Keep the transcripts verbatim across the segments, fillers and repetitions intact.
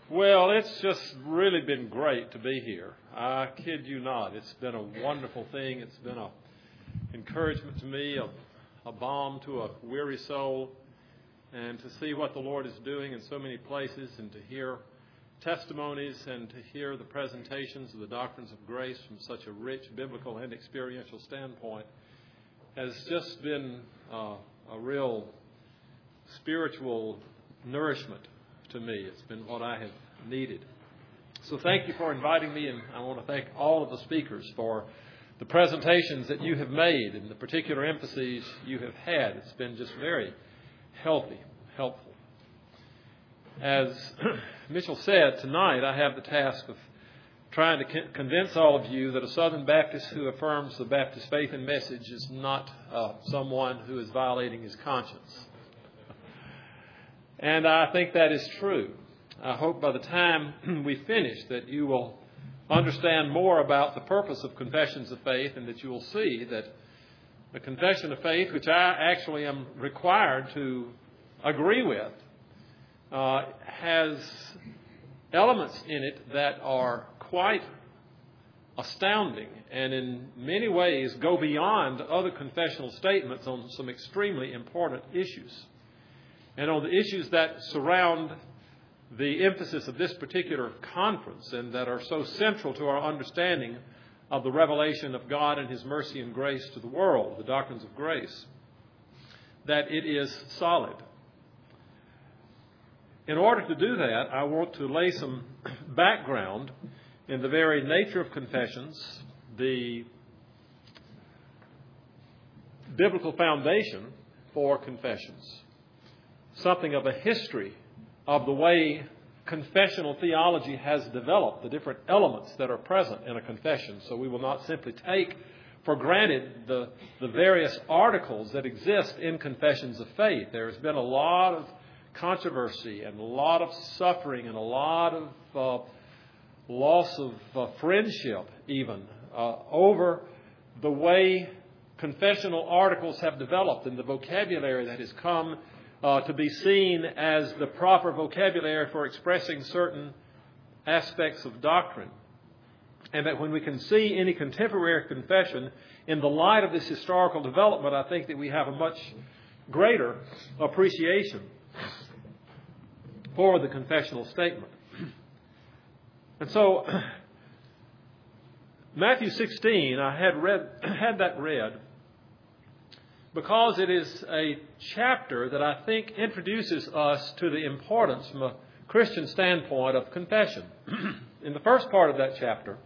Well, it's just really been great to be here. I kid you not. It's been a wonderful thing. It's been an encouragement to me, a, a balm to a weary soul, and to see what the Lord is doing in so many places, and to hear testimonies and to hear the presentations of the doctrines of grace from such a rich biblical and experiential standpoint has just been uh, a real spiritual nourishment to me. It's been what I have needed. So thank you for inviting me, and I want to thank all of the speakers for the presentations that you have made and the particular emphases you have had. It's been just very healthy, helpful. As Mitchell said, tonight I have the task of trying to convince all of you that a Southern Baptist who affirms the Baptist faith and message is not uh, someone who is violating his conscience. And I think that is true. I hope by the time we finish that you will understand more about the purpose of confessions of faith, and that you will see that the confession of faith, which I actually am required to agree with, uh, has elements in it that are quite astounding and in many ways go beyond other confessional statements on some extremely important issues. And on the issues that surround the emphasis of this particular conference and that are so central to our understanding of the revelation of God and His mercy and grace to the world, the doctrines of grace, that it is solid. In order to do that, I want to lay some background in the very nature of confessions, the biblical foundation for confessions, something of a history of the way confessional theology has developed, the different elements that are present in a confession. So we will not simply take for granted the, the various articles that exist in confessions of faith. There has been a lot of controversy and a lot of suffering and a lot of uh, loss of uh, friendship even uh, over the way confessional articles have developed and the vocabulary that has come uh, to be seen as the proper vocabulary for expressing certain aspects of doctrine. And that when we can see any contemporary confession in the light of this historical development, I think that we have a much greater appreciation for the confessional statement. And so, Matthew sixteen, I had read, had that read because it is a chapter that I think introduces us to the importance from a Christian standpoint of confession. In the first part of that chapter,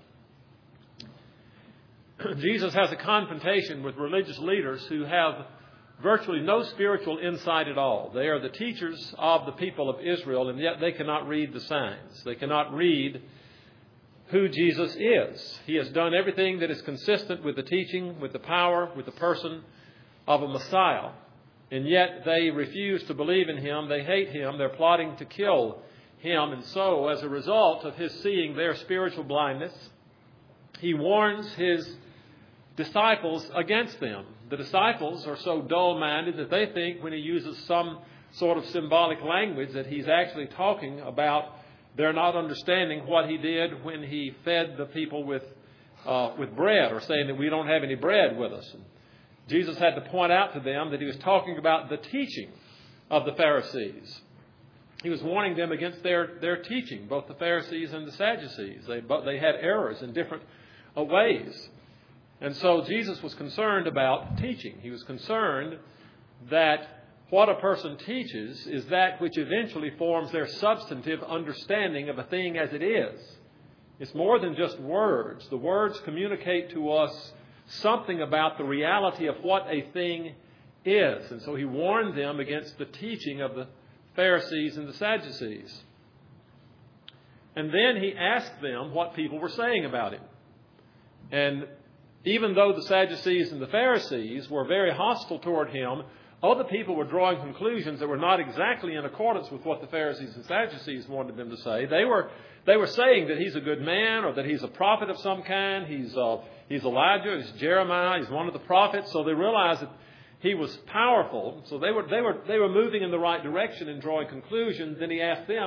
Jesus has a confrontation with religious leaders who have virtually no spiritual insight at all. They are the teachers of the people of Israel, and yet they cannot read the signs. They cannot read who Jesus is. He has done everything that is consistent with the teaching, with the power, with the person of a Messiah. And yet they refuse to believe in Him. They hate Him. They're plotting to kill Him. And so, as a result of His seeing their spiritual blindness, He warns His disciples against them. The disciples are so dull-minded that they think when He uses some sort of symbolic language that He's actually talking about they're not understanding what He did when He fed the people with uh, with bread, or saying that we don't have any bread with us. And Jesus had to point out to them that He was talking about the teaching of the Pharisees. He was warning them against their, their teaching, both the Pharisees and the Sadducees. They, they had errors in different uh, ways. And so Jesus was concerned about teaching. He was concerned that what a person teaches is that which eventually forms their substantive understanding of a thing as it is. It's more than just words. The words communicate to us something about the reality of what a thing is. And so He warned them against the teaching of the Pharisees and the Sadducees. And then He asked them what people were saying about Him. And even though the Sadducees and the Pharisees were very hostile toward Him, other people were drawing conclusions that were not exactly in accordance with what the Pharisees and Sadducees wanted them to say. They were they were saying that He's a good man, or that He's a prophet of some kind. He's uh, he's Elijah, he's Jeremiah, He's one of the prophets. So they realized that He was powerful. So they were they were they were moving in the right direction and drawing conclusions. Then He asked them,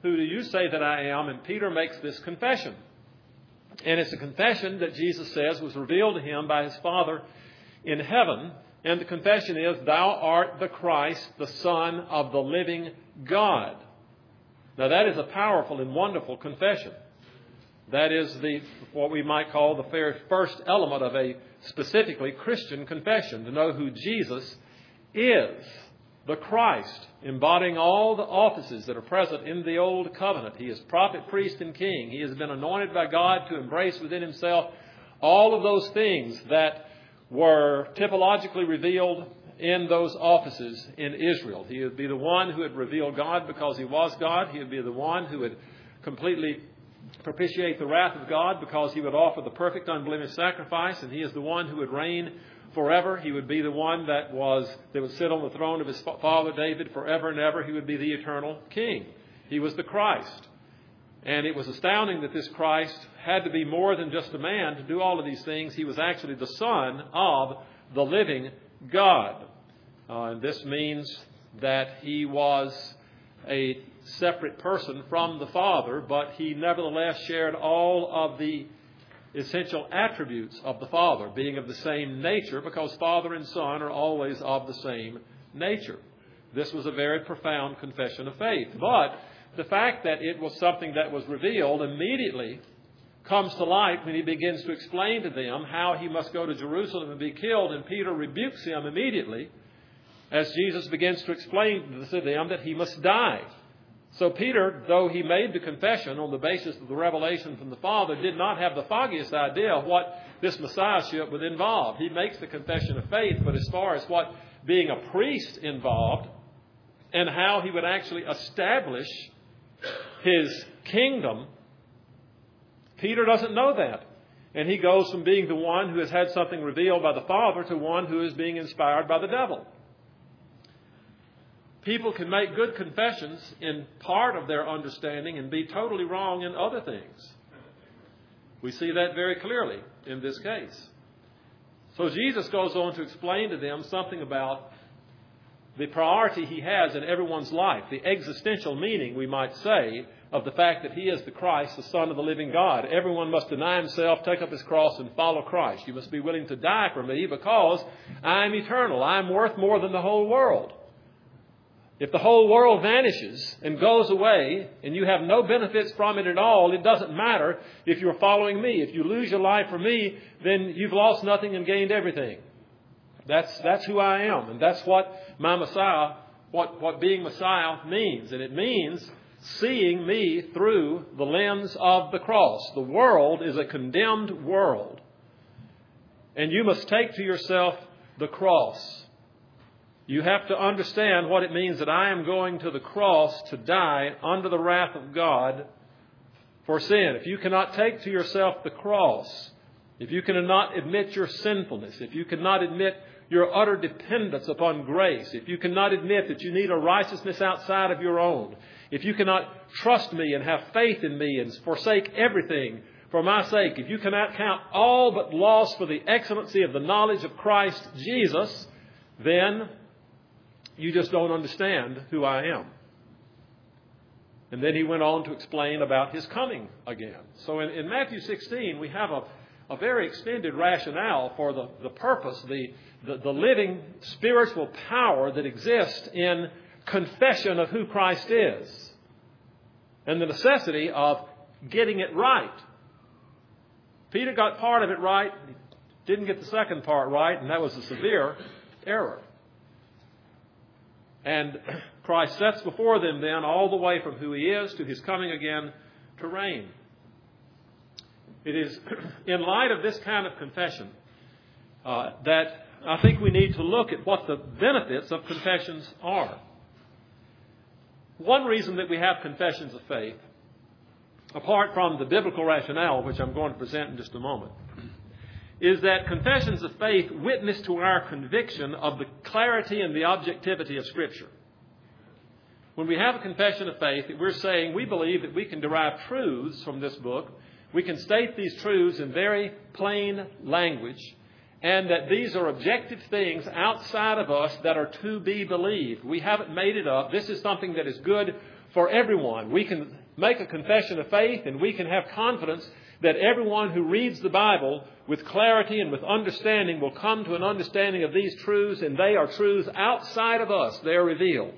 who do you say that I am? And Peter makes this confession. And it's a confession that Jesus says was revealed to him by his Father in heaven. And the confession is, thou art the Christ, the Son of the living God. Now that is a powerful and wonderful confession. That is the what we might call the very first element of a specifically Christian confession, to know who Jesus is, the Christ, embodying all the offices that are present in the Old Covenant. He is prophet, priest, and king. He has been anointed by God to embrace within himself all of those things that were typologically revealed in those offices in Israel. He would be the one who would reveal God because he was God. He would be the one who would completely propitiate the wrath of God because he would offer the perfect unblemished sacrifice, and he is the one who would reign forever. He would be the one that was that would sit on the throne of his father David forever and ever. He would be the eternal king. He was the Christ. And it was astounding that this Christ had to be more than just a man to do all of these things. He was actually the Son of the living God. Uh, and this means that he was a separate person from the Father, but he nevertheless shared all of the essential attributes of the Father, being of the same nature, because Father and Son are always of the same nature. This was a very profound confession of faith. But the fact that it was something that was revealed immediately comes to light when he begins to explain to them how he must go to Jerusalem and be killed, and Peter rebukes him immediately as Jesus begins to explain to them that he must die. So Peter, though he made the confession on the basis of the revelation from the Father, did not have the foggiest idea of what this Messiahship would involve. He makes the confession of faith, but as far as what being a priest involved and how he would actually establish his kingdom, Peter doesn't know that. And he goes from being the one who has had something revealed by the Father to one who is being inspired by the devil. People can make good confessions in part of their understanding and be totally wrong in other things. We see that very clearly in this case. So Jesus goes on to explain to them something about the priority he has in everyone's life, the existential meaning, we might say, of the fact that he is the Christ, the Son of the living God. Everyone must deny himself, take up his cross, and follow Christ. You must be willing to die for me because I am eternal. I am worth more than the whole world. If the whole world vanishes and goes away and you have no benefits from it at all, it doesn't matter if you're following me. If you lose your life for me, then you've lost nothing and gained everything. That's that's who I am, and that's what my Messiah, what, what being Messiah means. And it means seeing me through the lens of the cross. The world is a condemned world, and you must take to yourself the cross. You have to understand what it means that I am going to the cross to die under the wrath of God for sin. If you cannot take to yourself the cross, if you cannot admit your sinfulness, if you cannot admit your utter dependence upon grace, if you cannot admit that you need a righteousness outside of your own, if you cannot trust me and have faith in me and forsake everything for my sake, if you cannot count all but loss for the excellency of the knowledge of Christ Jesus, then you just don't understand who I am. And then he went on to explain about his coming again. So in, in Matthew sixteen, we have a, a very extended rationale for the, the purpose, the, the, the living spiritual power that exists in confession of who Christ is, and the necessity of getting it right. Peter got part of it right, didn't get the second part right, and that was a severe error. And Christ sets before them then all the way from who he is to his coming again to reign. It is in light of this kind of confession uh, that I think we need to look at what the benefits of confessions are. One reason that we have confessions of faith, apart from the biblical rationale, which I'm going to present in just a moment, is that confessions of faith witness to our conviction of the clarity and the objectivity of Scripture. When we have a confession of faith, we're saying we believe that we can derive truths from this book. We can state these truths in very plain language, and that these are objective things outside of us that are to be believed. We haven't made it up. This is something that is good for everyone. We can make a confession of faith, and we can have confidence that everyone who reads the Bible with clarity and with understanding will come to an understanding of these truths, and they are truths outside of us. They are revealed.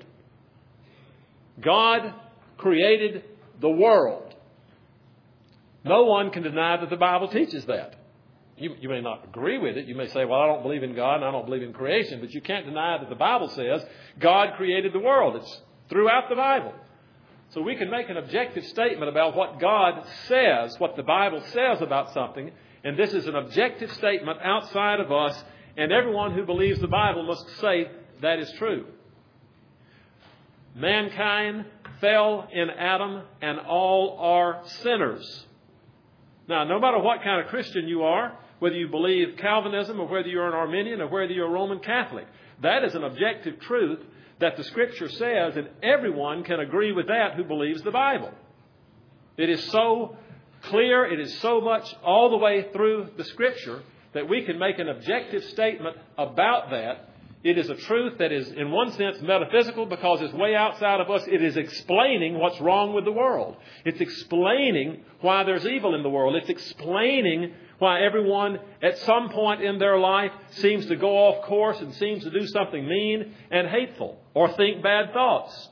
God created the world. No one can deny that the Bible teaches that. You, you may not agree with it. You may say, well, I don't believe in God and I don't believe in creation. But you can't deny that the Bible says God created the world. It's throughout the Bible. So we can make an objective statement about what God says, what the Bible says about something. And this is an objective statement outside of us. And everyone who believes the Bible must say that is true. Mankind fell in Adam, and all are sinners. Now, no matter what kind of Christian you are, whether you believe Calvinism or whether you're an Arminian or whether you're a Roman Catholic, that is an objective truth that the Scripture says, and everyone can agree with that who believes the Bible. It is so clear, it is so much all the way through the Scripture that we can make an objective statement about that. It is a truth that is, in one sense, metaphysical because it's way outside of us. It is explaining what's wrong with the world. It's explaining why there's evil in the world. It's explaining why everyone at some point in their life seems to go off course and seems to do something mean and hateful or think bad thoughts.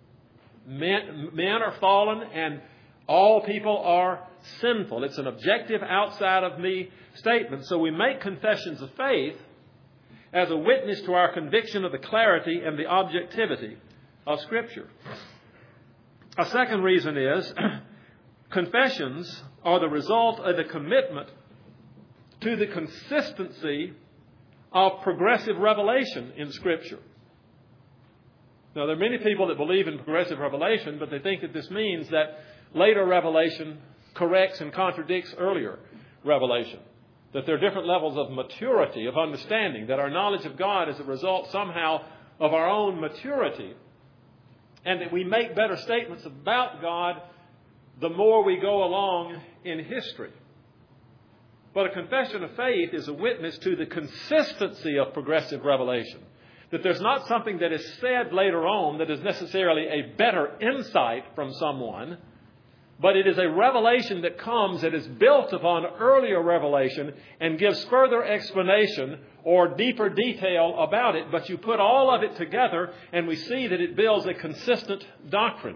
Men, men are fallen and all people are sinful. It's an objective, outside of me statement. So we make confessions of faith as a witness to our conviction of the clarity and the objectivity of Scripture. A second reason is confessions are the result of a commitment to the consistency of progressive revelation in Scripture. Now, there are many people that believe in progressive revelation, but they think that this means that later revelation corrects and contradicts earlier revelation. That there are different levels of maturity, of understanding, that our knowledge of God is a result somehow of our own maturity, and that we make better statements about God the more we go along in history. But a confession of faith is a witness to the consistency of progressive revelation. That there's not something that is said later on that is necessarily a better insight from someone, but it is a revelation that comes that is built upon earlier revelation and gives further explanation or deeper detail about it. But you put all of it together and we see that it builds a consistent doctrine.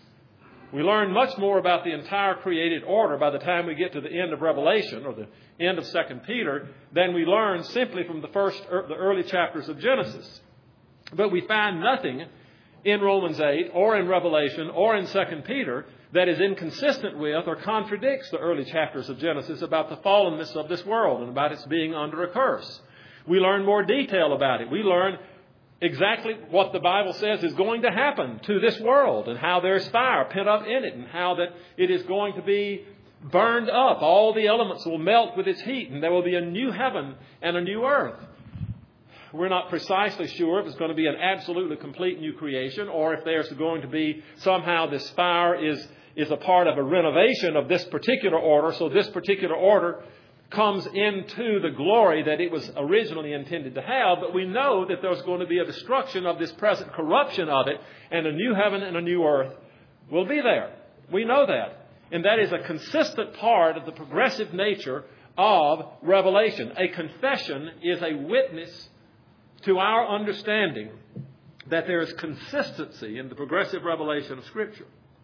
We learn much more about the entire created order by the time we get to the end of Revelation or the end of Second Peter than we learn simply from the first, the early chapters of Genesis. But we find nothing in Romans eight or in Revelation or in Second Peter that is inconsistent with or contradicts the early chapters of Genesis about the fallenness of this world and about its being under a curse. We learn more detail about it. We learn exactly what the Bible says is going to happen to this world and how there's fire pent up in it and how that it is going to be burned up. All the elements will melt with its heat and there will be a new heaven and a new earth. We're not precisely sure if it's going to be an absolutely complete new creation or if there's going to be somehow this fire is, is a part of a renovation of this particular order. So this particular order comes into the glory that it was originally intended to have. But we know that there's going to be a destruction of this present corruption of it, and a new heaven and a new earth will be there. We know that. And that is a consistent part of the progressive nature of Revelation. A confession is a witness to our understanding that there is consistency in the progressive revelation of Scripture.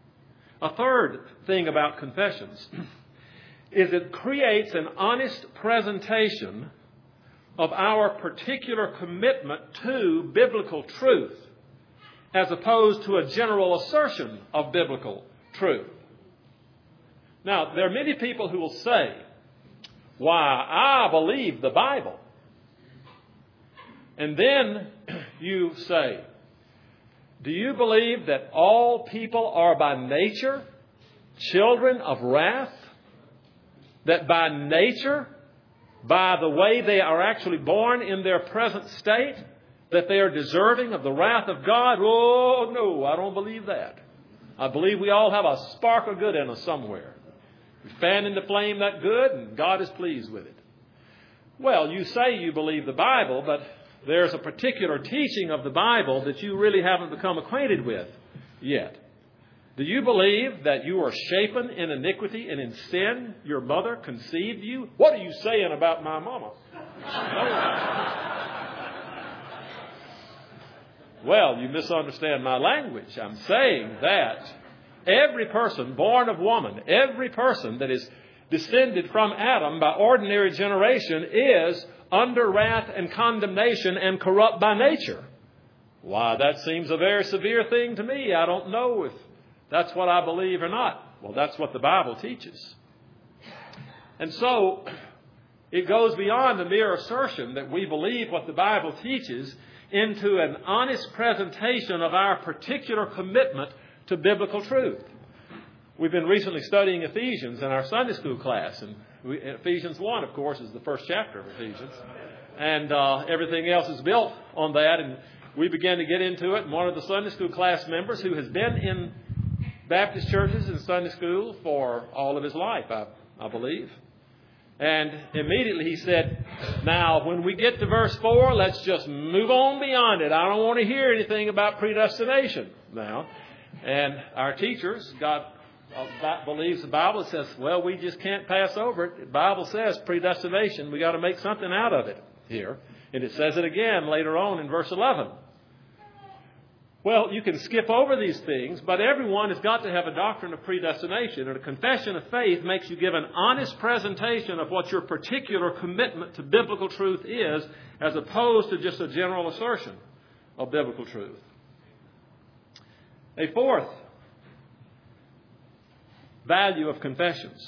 A third thing about confessions is it creates an honest presentation of our particular commitment to biblical truth as opposed to a general assertion of biblical truth. Now, there are many people who will say, "Why, I believe the Bible." And then you say, "Do you believe that all people are by nature children of wrath? That by nature, by the way they are actually born in their present state, that they are deserving of the wrath of God?" Oh, no, I don't believe that. I believe we all have a spark of good in us somewhere. We fan into flame that good, and God is pleased with it. Well, you say you believe the Bible, but there's a particular teaching of the Bible that you really haven't become acquainted with yet. Do you believe that you are shapen in iniquity and in sin your mother conceived you? What are you saying about my mama? Well, you misunderstand my language. I'm saying that every person born of woman, every person that is descended from Adam by ordinary generation is under wrath and condemnation and corrupt by nature. Why, that seems a very severe thing to me. I don't know if that's what I believe or not. Well, that's what the Bible teaches. And so it goes beyond the mere assertion that we believe what the Bible teaches into an honest presentation of our particular commitment to biblical truth. We've been recently studying Ephesians in our Sunday school class. And we, Ephesians one, of course, is the first chapter of Ephesians. And uh, everything else is built on that. And we began to get into it. And one of the Sunday school class members who has been in Baptist churches and Sunday school for all of his life, I, I believe. And immediately he said, now, when we get to verse four, let's just move on beyond it. I don't want to hear anything about predestination now. And our teachers got uh, believes the Bible says, well, we just can't pass over it. The Bible says predestination. We got to make something out of it here. And it says it again later on in verse eleven. Well, you can skip over these things, but everyone has got to have a doctrine of predestination. And a confession of faith makes you give an honest presentation of what your particular commitment to biblical truth is, as opposed to just a general assertion of biblical truth. A fourth value of confessions.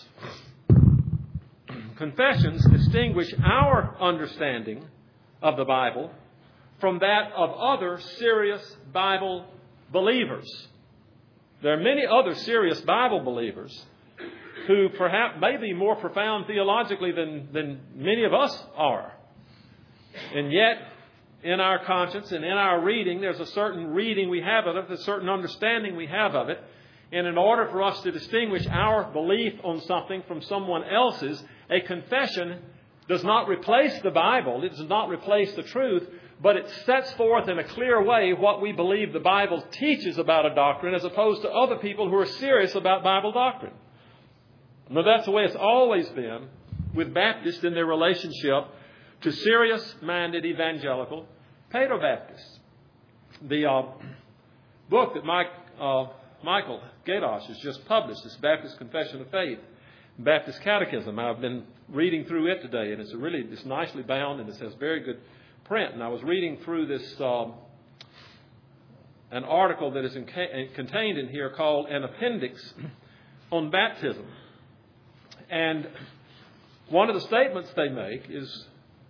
Confessions distinguish our understanding of the Bible from that of other serious Bible believers. There are many other serious Bible believers who perhaps may be more profound theologically than, than many of us are. And yet, in our conscience and in our reading, there's a certain reading we have of it, a certain understanding we have of it. And in order for us to distinguish our belief on something from someone else's, a confession does not replace the Bible. It does not replace the truth. But it sets forth in a clear way what we believe the Bible teaches about a doctrine, as opposed to other people who are serious about Bible doctrine. Now, that's the way it's always been with Baptists in their relationship to serious-minded evangelical paedo-Baptists. The uh, book that Mike, uh, Michael Gadosh has just published, this Baptist Confession of Faith, Baptist Catechism. I've been reading through it today, and it's a really it's nicely bound, and it has very good print. And I was reading through this um, an article that is in, contained in here called An Appendix on Baptism. And one of the statements they make is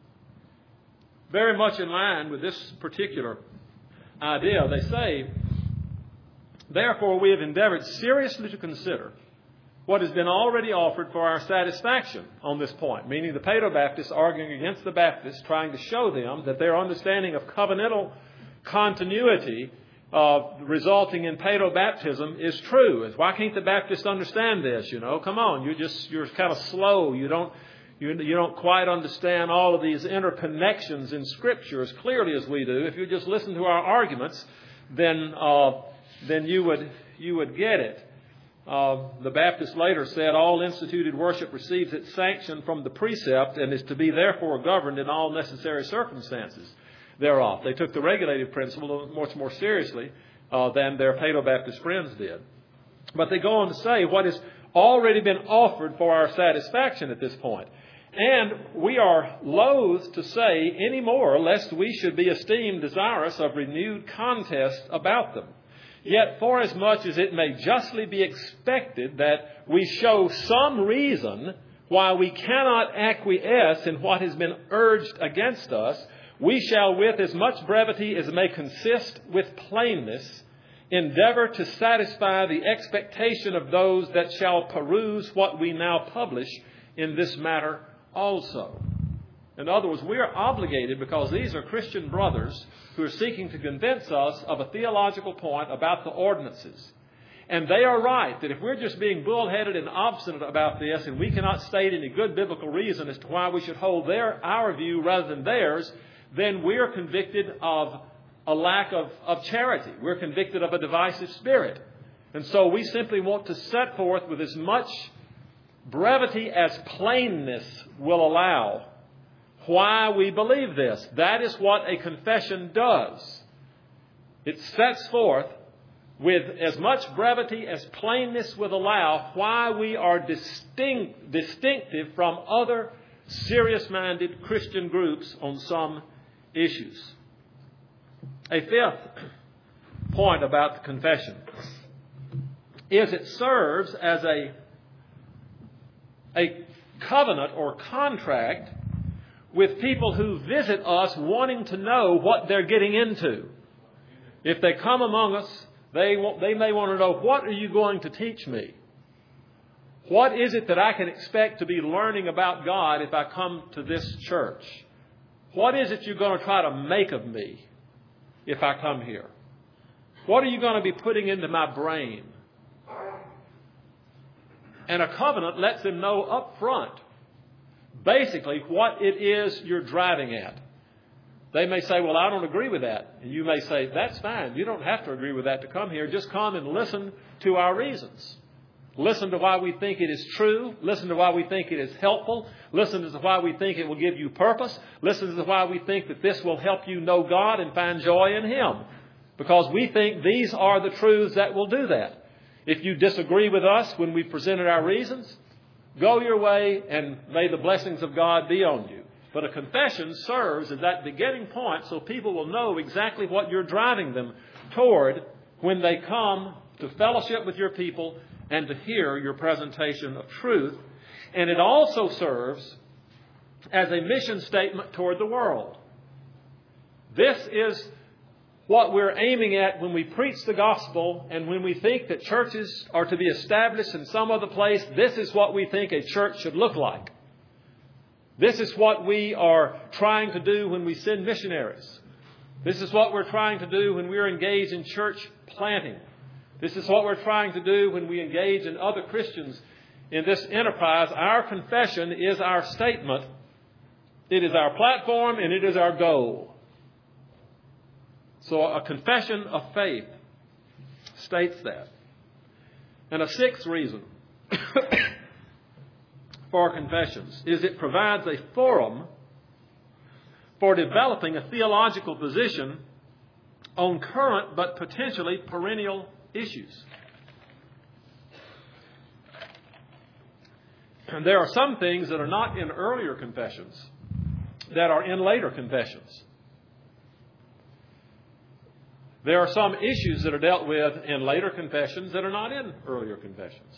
very much in line with this particular idea. They say, therefore, we have endeavored seriously to consider what has been already offered for our satisfaction on this point, meaning the Paedo-Baptists arguing against the Baptists, trying to show them that their understanding of covenantal continuity uh, resulting in Paedo-Baptism is true. Why can't the Baptists understand this? You know, come on, you're just you're kind of slow. You don't you, you don't quite understand all of these interconnections in Scripture as clearly as we do. If you just listen to our arguments, then uh, then you would you would get it. Uh, the Baptist later said, all instituted worship receives its sanction from the precept and is to be therefore governed in all necessary circumstances thereof. They took the regulative principle much more seriously uh, than their Paedo-Baptist friends did. But they go on to say what has already been offered for our satisfaction at this point. And we are loath to say any more, lest we should be esteemed desirous of renewed contest about them. Yet, forasmuch as it may justly be expected that we show some reason why we cannot acquiesce in what has been urged against us, we shall, with as much brevity as may consist with plainness, endeavor to satisfy the expectation of those that shall peruse what we now publish in this matter also. In other words, we are obligated, because these are Christian brothers who are seeking to convince us of a theological point about the ordinances. And they are right that if we're just being bullheaded and obstinate about this, and we cannot state any good biblical reason as to why we should hold their our view rather than theirs, then we're convicted of a lack of, of charity. We're convicted of a divisive spirit. And so we simply want to set forth with as much brevity as plainness will allow why we believe this. That is what a confession does. It sets forth with as much brevity as plainness will allow why we are distinct, distinctive from other serious-minded Christian groups on some issues. A fifth point about the confession is it serves as a, a covenant or contract with people who visit us wanting to know what they're getting into. If they come among us, they, want, they may want to know, what are you going to teach me? What is it that I can expect to be learning about God if I come to this church? What is it you're going to try to make of me if I come here? What are you going to be putting into my brain? And a covenant lets them know up front basically what it is you're driving at. They may say, well, I don't agree with that. And you may say, that's fine. You don't have to agree with that to come here. Just come and listen to our reasons. Listen to why we think it is true. Listen to why we think it is helpful. Listen to why we think it will give you purpose. Listen to why we think that this will help you know God and find joy in Him. Because we think these are the truths that will do that. If you disagree with us when we presented our reasons, go your way and may the blessings of God be on you. But a confession serves as that beginning point so people will know exactly what you're driving them toward when they come to fellowship with your people and to hear your presentation of truth. And it also serves as a mission statement toward the world. This is what we're aiming at when we preach the gospel and when we think that churches are to be established in some other place. This is what we think a church should look like. This is what we are trying to do when we send missionaries. This is what we're trying to do when we're engaged in church planting. This is what we're trying to do when we engage in other Christians in this enterprise. Our confession is our statement. It is our platform and it is our goal. So a confession of faith states that. And a sixth reason for confessions is it provides a forum for developing a theological position on current but potentially perennial issues. And there are some things that are not in earlier confessions that are in later confessions. There are some issues that are dealt with in later confessions that are not in earlier confessions.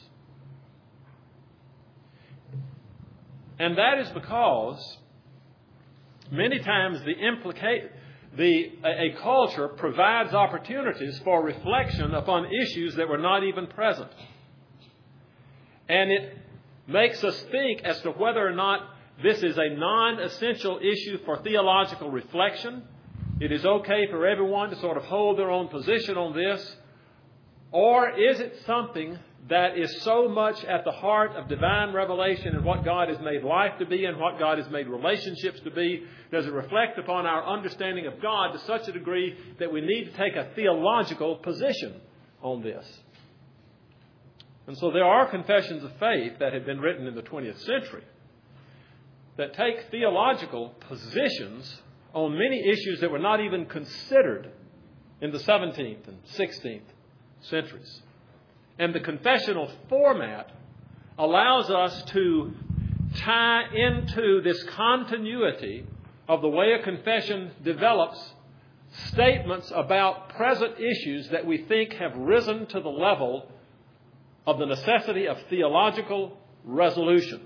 And that is because many times the implicate the a culture provides opportunities for reflection upon issues that were not even present. And it makes us think as to whether or not this is a non-essential issue for theological reflection. It is okay for everyone to sort of hold their own position on this. Or is it something that is so much at the heart of divine revelation and what God has made life to be and what God has made relationships to be? Does it reflect upon our understanding of God to such a degree that we need to take a theological position on this? And so there are confessions of faith that have been written in the twentieth century that take theological positions on many issues that were not even considered in the seventeenth and sixteenth centuries. And the confessional format allows us to tie into this continuity of the way a confession develops statements about present issues that we think have risen to the level of the necessity of theological resolution.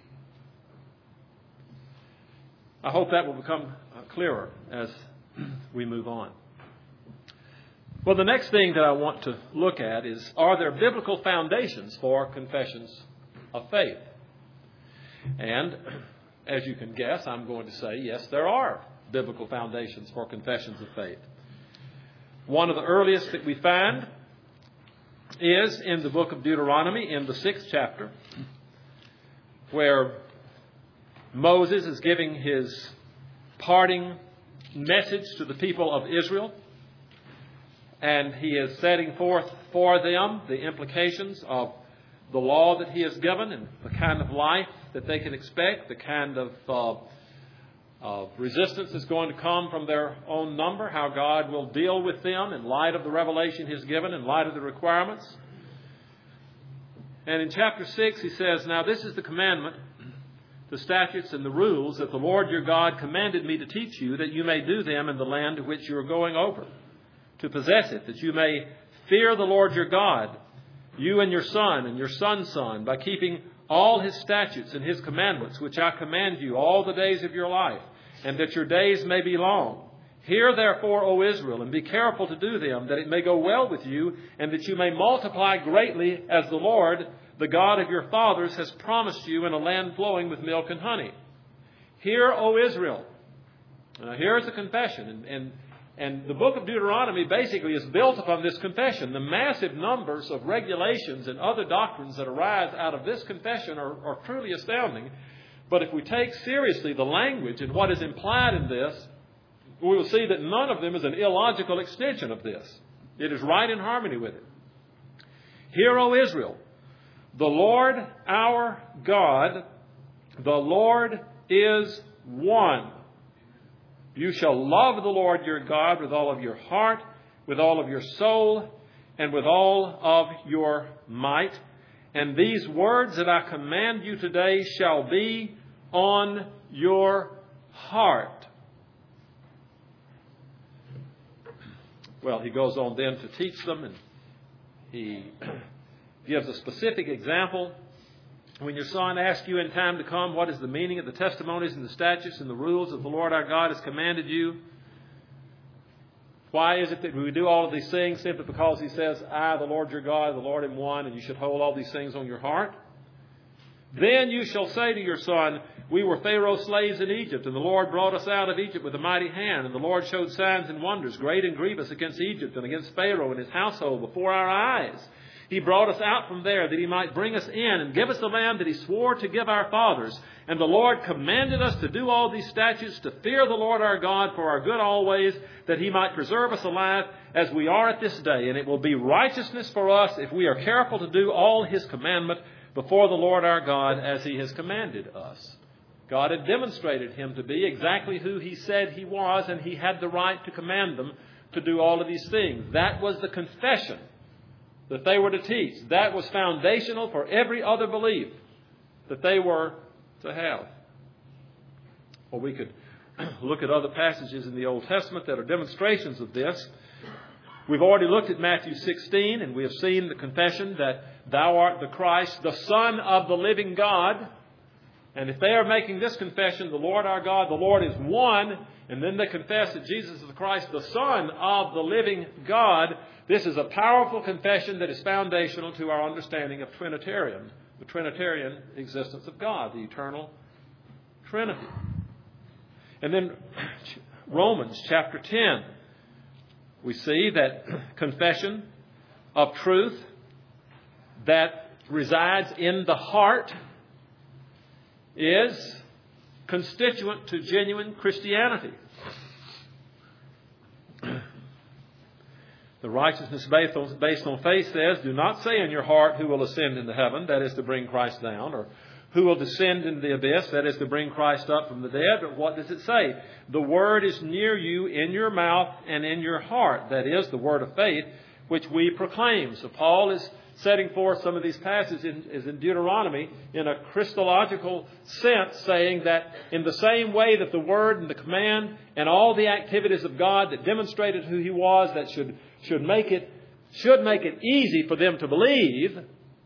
I hope that will become clearer as we move on. Well, the next thing that I want to look at is, are there biblical foundations for confessions of faith? And as you can guess, I'm going to say, yes, there are biblical foundations for confessions of faith. One of the earliest that we find is in the book of Deuteronomy in the sixth chapter, where Moses is giving his parting message to the people of Israel. And he is setting forth for them the implications of the law that he has given and the kind of life that they can expect, the kind of, uh, of resistance that's going to come from their own number, how God will deal with them in light of the revelation he's given, in light of the requirements. And in chapter six, he says, "Now this is the commandment, the statutes and the rules that the Lord your God commanded me to teach you, that you may do them in the land to which you are going over, to possess it, that you may fear the Lord your God, you and your son and your son's son, by keeping all his statutes and his commandments, which I command you all the days of your life, and that your days may be long. Hear therefore, O Israel, and be careful to do them, that it may go well with you, and that you may multiply greatly, as the Lord, the God of your fathers, has promised you, in a land flowing with milk and honey. Hear, O Israel." Now, here is a confession, and, and And the book of Deuteronomy basically is built upon this confession. The massive numbers of regulations and other doctrines that arise out of this confession are, are truly astounding. But if we take seriously the language and what is implied in this, we will see that none of them is an illogical extension of this. It is right in harmony with it. "Hear, O Israel, the Lord our God, the Lord is one. You shall love the Lord your God with all of your heart, with all of your soul, and with all of your might. And these words that I command you today shall be on your heart." Well, he goes on then to teach them, and he gives a specific example. "When your son asks you in time to come, what is the meaning of the testimonies and the statutes and the rules that the Lord our God has commanded you? Why is it that we do all of these things? Simply because he says, I, the Lord your God, the Lord am one, and you should hold all these things on your heart. Then you shall say to your son, we were Pharaoh's slaves in Egypt, and the Lord brought us out of Egypt with a mighty hand, and the Lord showed signs and wonders, great and grievous, against Egypt and against Pharaoh and his household before our eyes. He brought us out from there that he might bring us in and give us the land that he swore to give our fathers. And the Lord commanded us to do all these statutes, to fear the Lord our God for our good always, that he might preserve us alive as we are at this day. And it will be righteousness for us if we are careful to do all his commandment before the Lord our God as he has commanded us." God had demonstrated him to be exactly who he said he was, and he had the right to command them to do all of these things. That was the confession that they were to teach. That was foundational for every other belief that they were to have. Or we could look at other passages in the Old Testament that are demonstrations of this. We've already looked at Matthew sixteen, and we have seen the confession that thou art the Christ, the Son of the living God. And if they are making this confession, the Lord our God, the Lord is one, and then they confess that Jesus is the Christ, the Son of the living God, this is a powerful confession that is foundational to our understanding of Trinitarian, the Trinitarian existence of God, the eternal Trinity. And then Romans chapter ten, we see that confession of truth that resides in the heart is constituent to genuine Christianity. The righteousness based on, based on faith says, do not say in your heart who will ascend into heaven, that is to bring Christ down, or who will descend into the abyss, that is to bring Christ up from the dead. But what does it say? The word is near you, in your mouth and in your heart. That is the word of faith which we proclaim. So Paul is setting forth some of these passages in, is in Deuteronomy in a Christological sense, saying that in the same way that the word and the command and all the activities of God that demonstrated who he was, that should should make it should make it easy for them to believe,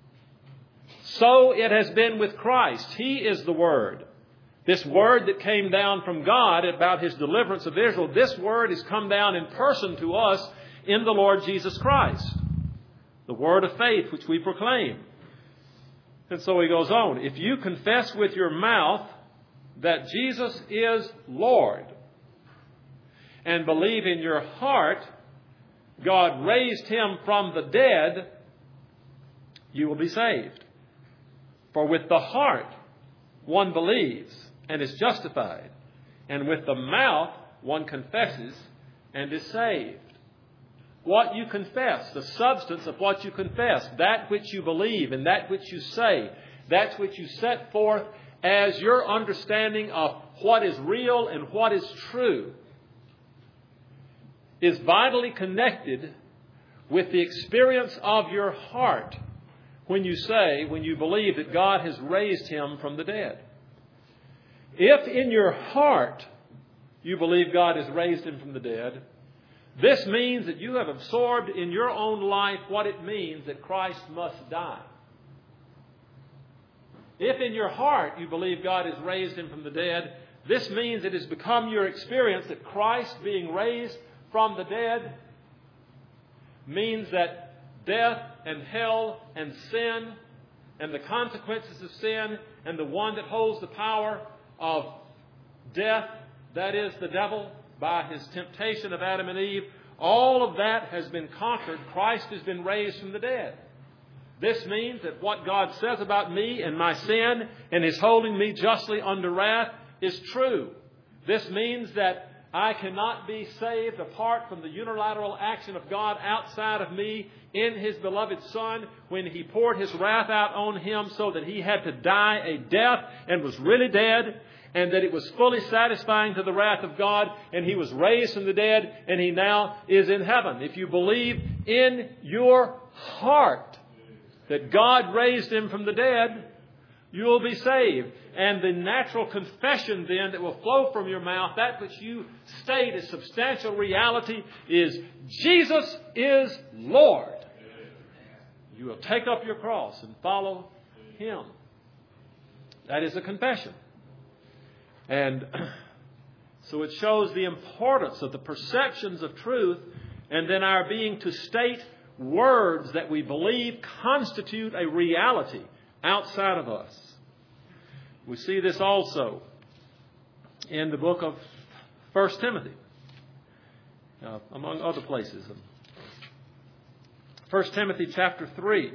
so it has been with Christ. He is the Word. This Word that came down from God about his deliverance of Israel, this Word has come down in person to us in the Lord Jesus Christ. The word of faith which we proclaim. And so he goes on. If you confess with your mouth that Jesus is Lord and believe in your heart God raised him from the dead, you will be saved. For with the heart one believes and is justified, and with the mouth one confesses and is saved. what you confess, the substance of what you confess, that which you believe and that which you say, that which you set forth as your understanding of what is real and what is true, is vitally connected with the experience of your heart when you say, when you believe that God has raised him from the dead. If in your heart you believe God has raised him from the dead, this means that you have absorbed in your own life what it means that Christ must die. If in your heart you believe God has raised him from the dead, this means it has become your experience that Christ being raised from the dead means that death and hell and sin and the consequences of sin and the one that holds the power of death, that is the devil, by his temptation of Adam and Eve, all of that has been conquered. Christ has been raised from the dead. This means that what God says about me and my sin and his holding me justly under wrath is true. This means that I cannot be saved apart from the unilateral action of God outside of me in his beloved Son when he poured his wrath out on him so that he had to die a death and was really dead, and that it was fully satisfying to the wrath of God, and he was raised from the dead, and he now is in heaven. If you believe in your heart that God raised him from the dead, you will be saved. And the natural confession then that will flow from your mouth, that which you state as substantial reality, is Jesus is Lord. You will take up your cross and follow him. That is a confession. And so it shows the importance of the perceptions of truth, and then our being to state words that we believe constitute a reality outside of us. We see this also in the book of First Timothy, uh, among other places. First Timothy chapter three.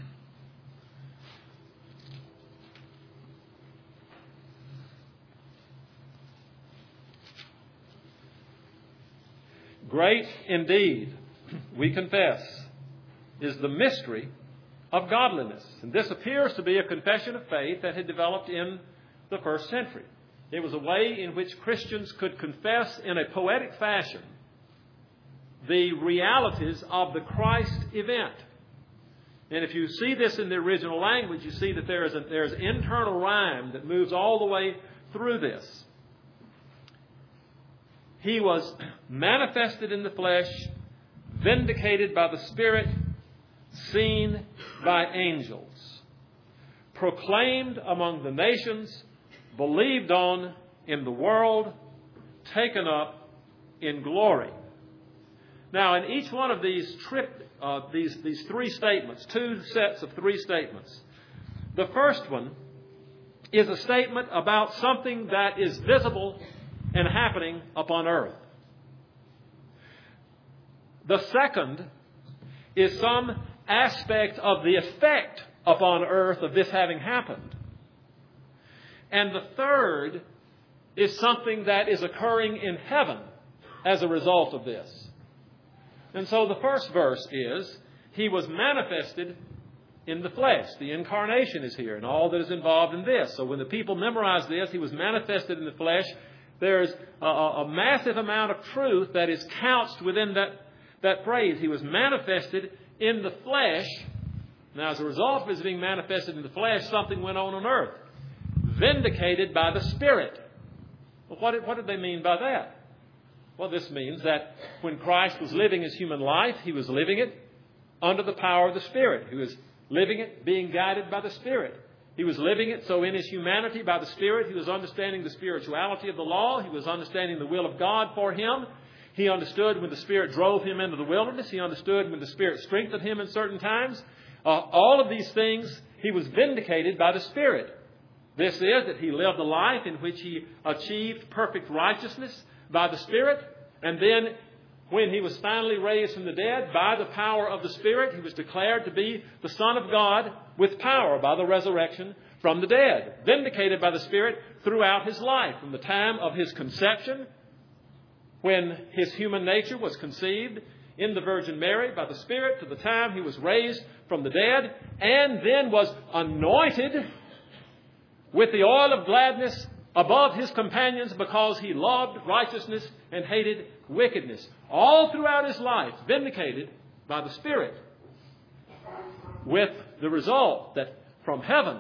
Great indeed, we confess, is the mystery of godliness. And this appears to be a confession of faith that had developed in the first century. It was a way in which Christians could confess in a poetic fashion the realities of the Christ event. And if you see this in the original language, you see that there is, a, there is internal rhyme that moves all the way through this. He was manifested in the flesh, vindicated by the Spirit, seen by angels, proclaimed among the nations, believed on in the world, taken up in glory. Now, in each one of these trip, uh, these these three statements, two sets of three statements, the first one is a statement about something that is visible and happening upon earth. The second is some aspect of the effect upon earth of this having happened. And the third is something that is occurring in heaven as a result of this. And so the first verse is, he was manifested in the flesh. The incarnation is here and all that is involved in this. So when the people memorize this, he was manifested in the flesh, there's a, a massive amount of truth that is couched within that, that phrase. He was manifested in the flesh. Now, as a result of his being manifested in the flesh, something went on on earth. Vindicated by the Spirit. Well, what did, what did they mean by that? Well, this means that when Christ was living his human life, he was living it under the power of the Spirit. He was living it being guided by the Spirit. He was living it so in his humanity by the Spirit, he was understanding the spirituality of the law. He was understanding the will of God for him. He understood when the Spirit drove him into the wilderness. He understood when the Spirit strengthened him in certain times. Uh, all of these things, he was vindicated by the Spirit. This is that he lived a life in which he achieved perfect righteousness by the Spirit. And then when he was finally raised from the dead by the power of the Spirit, he was declared to be the Son of God with power by the resurrection from the dead. Vindicated by the Spirit throughout his life, from the time of his conception, when his human nature was conceived in the Virgin Mary by the Spirit to the time he was raised from the dead, and then was anointed with the oil of gladness above his companions because he loved righteousness and hated wickedness. All throughout his life, vindicated by the Spirit, with the result that from heaven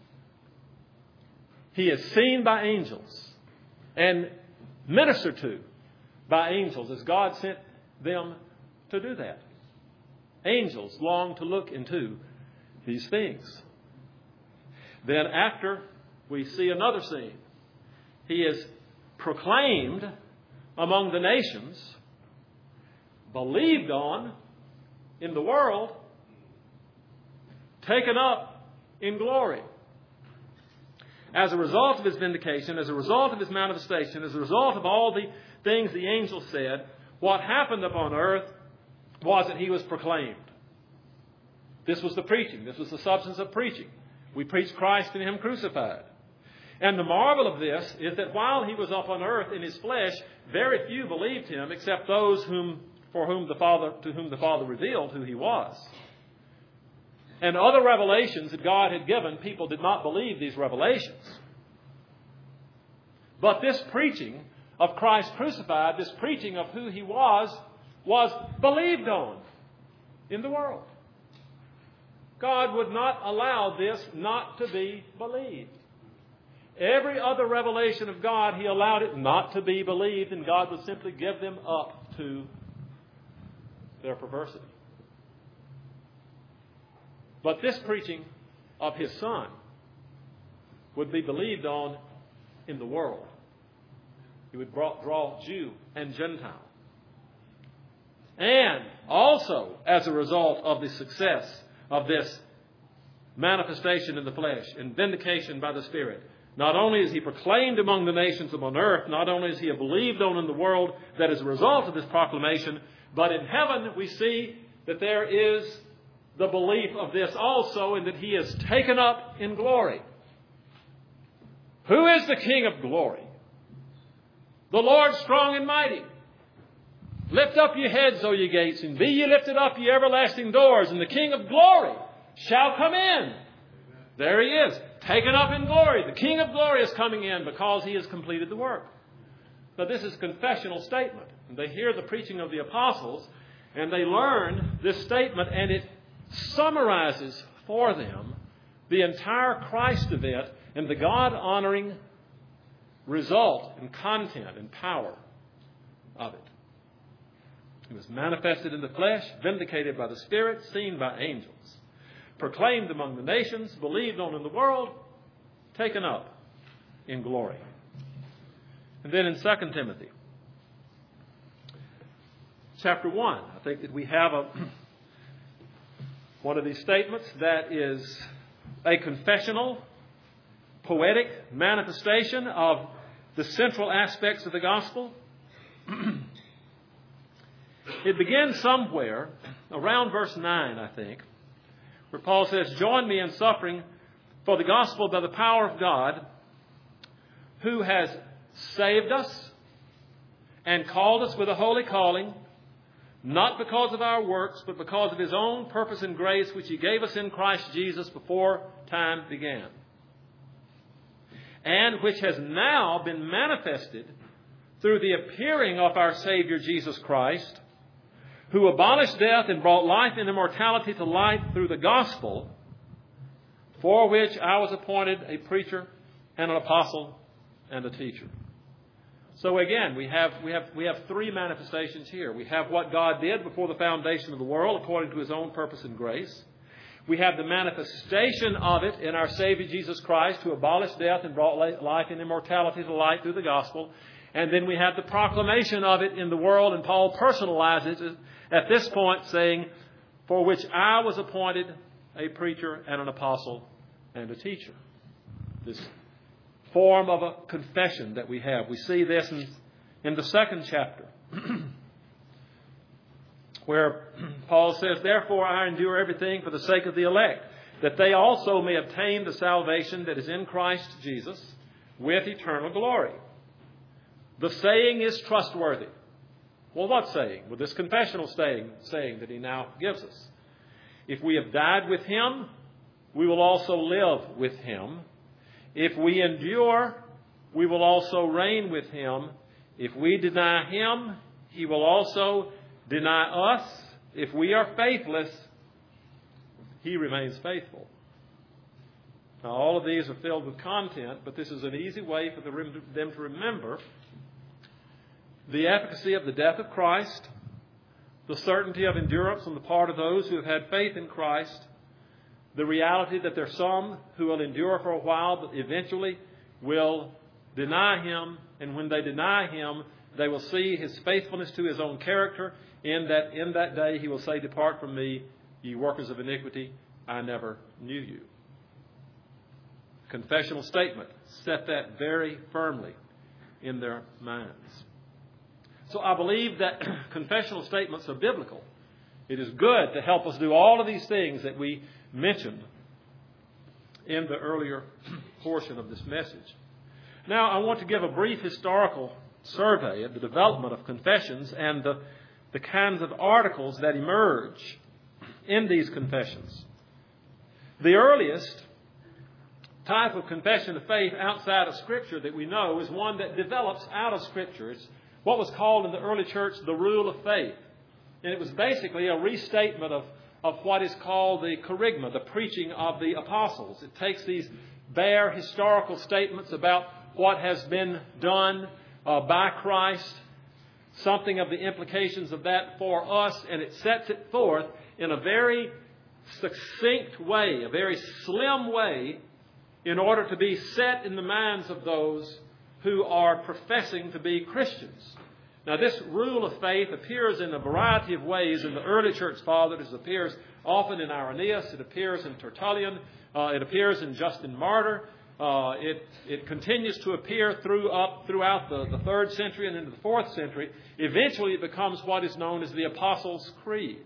he is seen by angels and ministered to by angels as God sent them to do that. Angels long to look into these things. Then after, we see another scene. He is proclaimed among the nations, believed on in the world, taken up in glory. As a result of his vindication, as a result of his manifestation, as a result of all the things the angel said, what happened upon earth was that he was proclaimed. This was the preaching. This was the substance of preaching. We preach Christ and him crucified. And the marvel of this is that while he was up on earth in his flesh, very few believed him except those whom, for whom the Father, to whom the Father revealed who he was. And other revelations that God had given, people did not believe these revelations. But this preaching of Christ crucified, this preaching of who he was, was believed on in the world. God would not allow this not to be believed. Every other revelation of God, he allowed it not to be believed, and God would simply give them up to their perversity. But this preaching of his Son would be believed on in the world. He would draw Jew and Gentile. And also, as a result of the success of this manifestation in the flesh and vindication by the Spirit, not only is he proclaimed among the nations upon earth, not only is he believed on in the world that is a result of this proclamation, but in heaven we see that there is the belief of this also, and that he is taken up in glory. Who is the King of glory? The Lord strong and mighty. Lift up your heads, O ye gates, and be ye lifted up, ye everlasting doors, and the King of glory shall come in. There he is, taken up in glory. The King of glory is coming in because he has completed the work. Now this is a confessional statement. And they hear the preaching of the apostles, and they learn this statement, and it summarizes for them the entire Christ event and the God-honoring result and content and power of it. He was manifested in the flesh, vindicated by the Spirit, seen by angels, proclaimed among the nations, believed on in the world, taken up in glory. And then in Second Timothy, chapter one, I think that we have a, one of these statements that is a confessional, poetic manifestation of the central aspects of the gospel. It begins somewhere around verse nine, I think, where Paul says, "Join me in suffering for the gospel by the power of God, who has saved us and called us with a holy calling, not because of our works, but because of his own purpose and grace, which he gave us in Christ Jesus before time began, and which has now been manifested through the appearing of our Savior Jesus Christ, who abolished death and brought life and immortality to light through the gospel, for which I was appointed a preacher and an apostle and a teacher." So again, we have, we have, we have three manifestations here. We have what God did before the foundation of the world according to his own purpose and grace. We have the manifestation of it in our Savior Jesus Christ, who abolished death and brought life and immortality to light through the gospel. And then we have the proclamation of it in the world, and Paul personalizes it at this point, saying, "For which I was appointed a preacher and an apostle and a teacher." This form of a confession that we have. We see this in, in the second chapter, where Paul says, "Therefore I endure everything for the sake of the elect, that they also may obtain the salvation that is in Christ Jesus with eternal glory. The saying is trustworthy. Well, what saying? Well, this confessional saying, saying that he now gives us. If we have died with him, we will also live with him. If we endure, we will also reign with him. If we deny him, he will also deny us. If we are faithless, he remains faithful. Now, all of these are filled with content, but this is an easy way for them to remember the efficacy of the death of Christ, the certainty of endurance on the part of those who have had faith in Christ, the reality that there are some who will endure for a while, but eventually will deny him, and when they deny him, they will see his faithfulness to his own character, in that in that day he will say, "Depart from me, ye workers of iniquity, I never knew you." Confessional statement set that very firmly in their minds. So I believe that confessional statements are biblical. It is good to help us do all of these things that we mentioned in the earlier portion of this message. Now, I want to give a brief historical survey of the development of confessions and the, the kinds of articles that emerge in these confessions. The earliest type of confession of faith outside of Scripture that we know is one that develops out of Scripture. It's what was called in the early church the rule of faith. And it was basically a restatement of, of what is called the kerygma, the preaching of the apostles. It takes these bare historical statements about what has been done uh, by Christ, something of the implications of that for us, and it sets it forth in a very succinct way, a very slim way, in order to be set in the minds of those who are professing to be Christians. Now, this rule of faith appears in a variety of ways in the early church fathers. It appears often in Irenaeus. It appears in Tertullian. Uh, it appears in Justin Martyr. Uh, it, it continues to appear through up throughout the, the third century and into the fourth century. Eventually, it becomes what is known as the Apostles' Creed.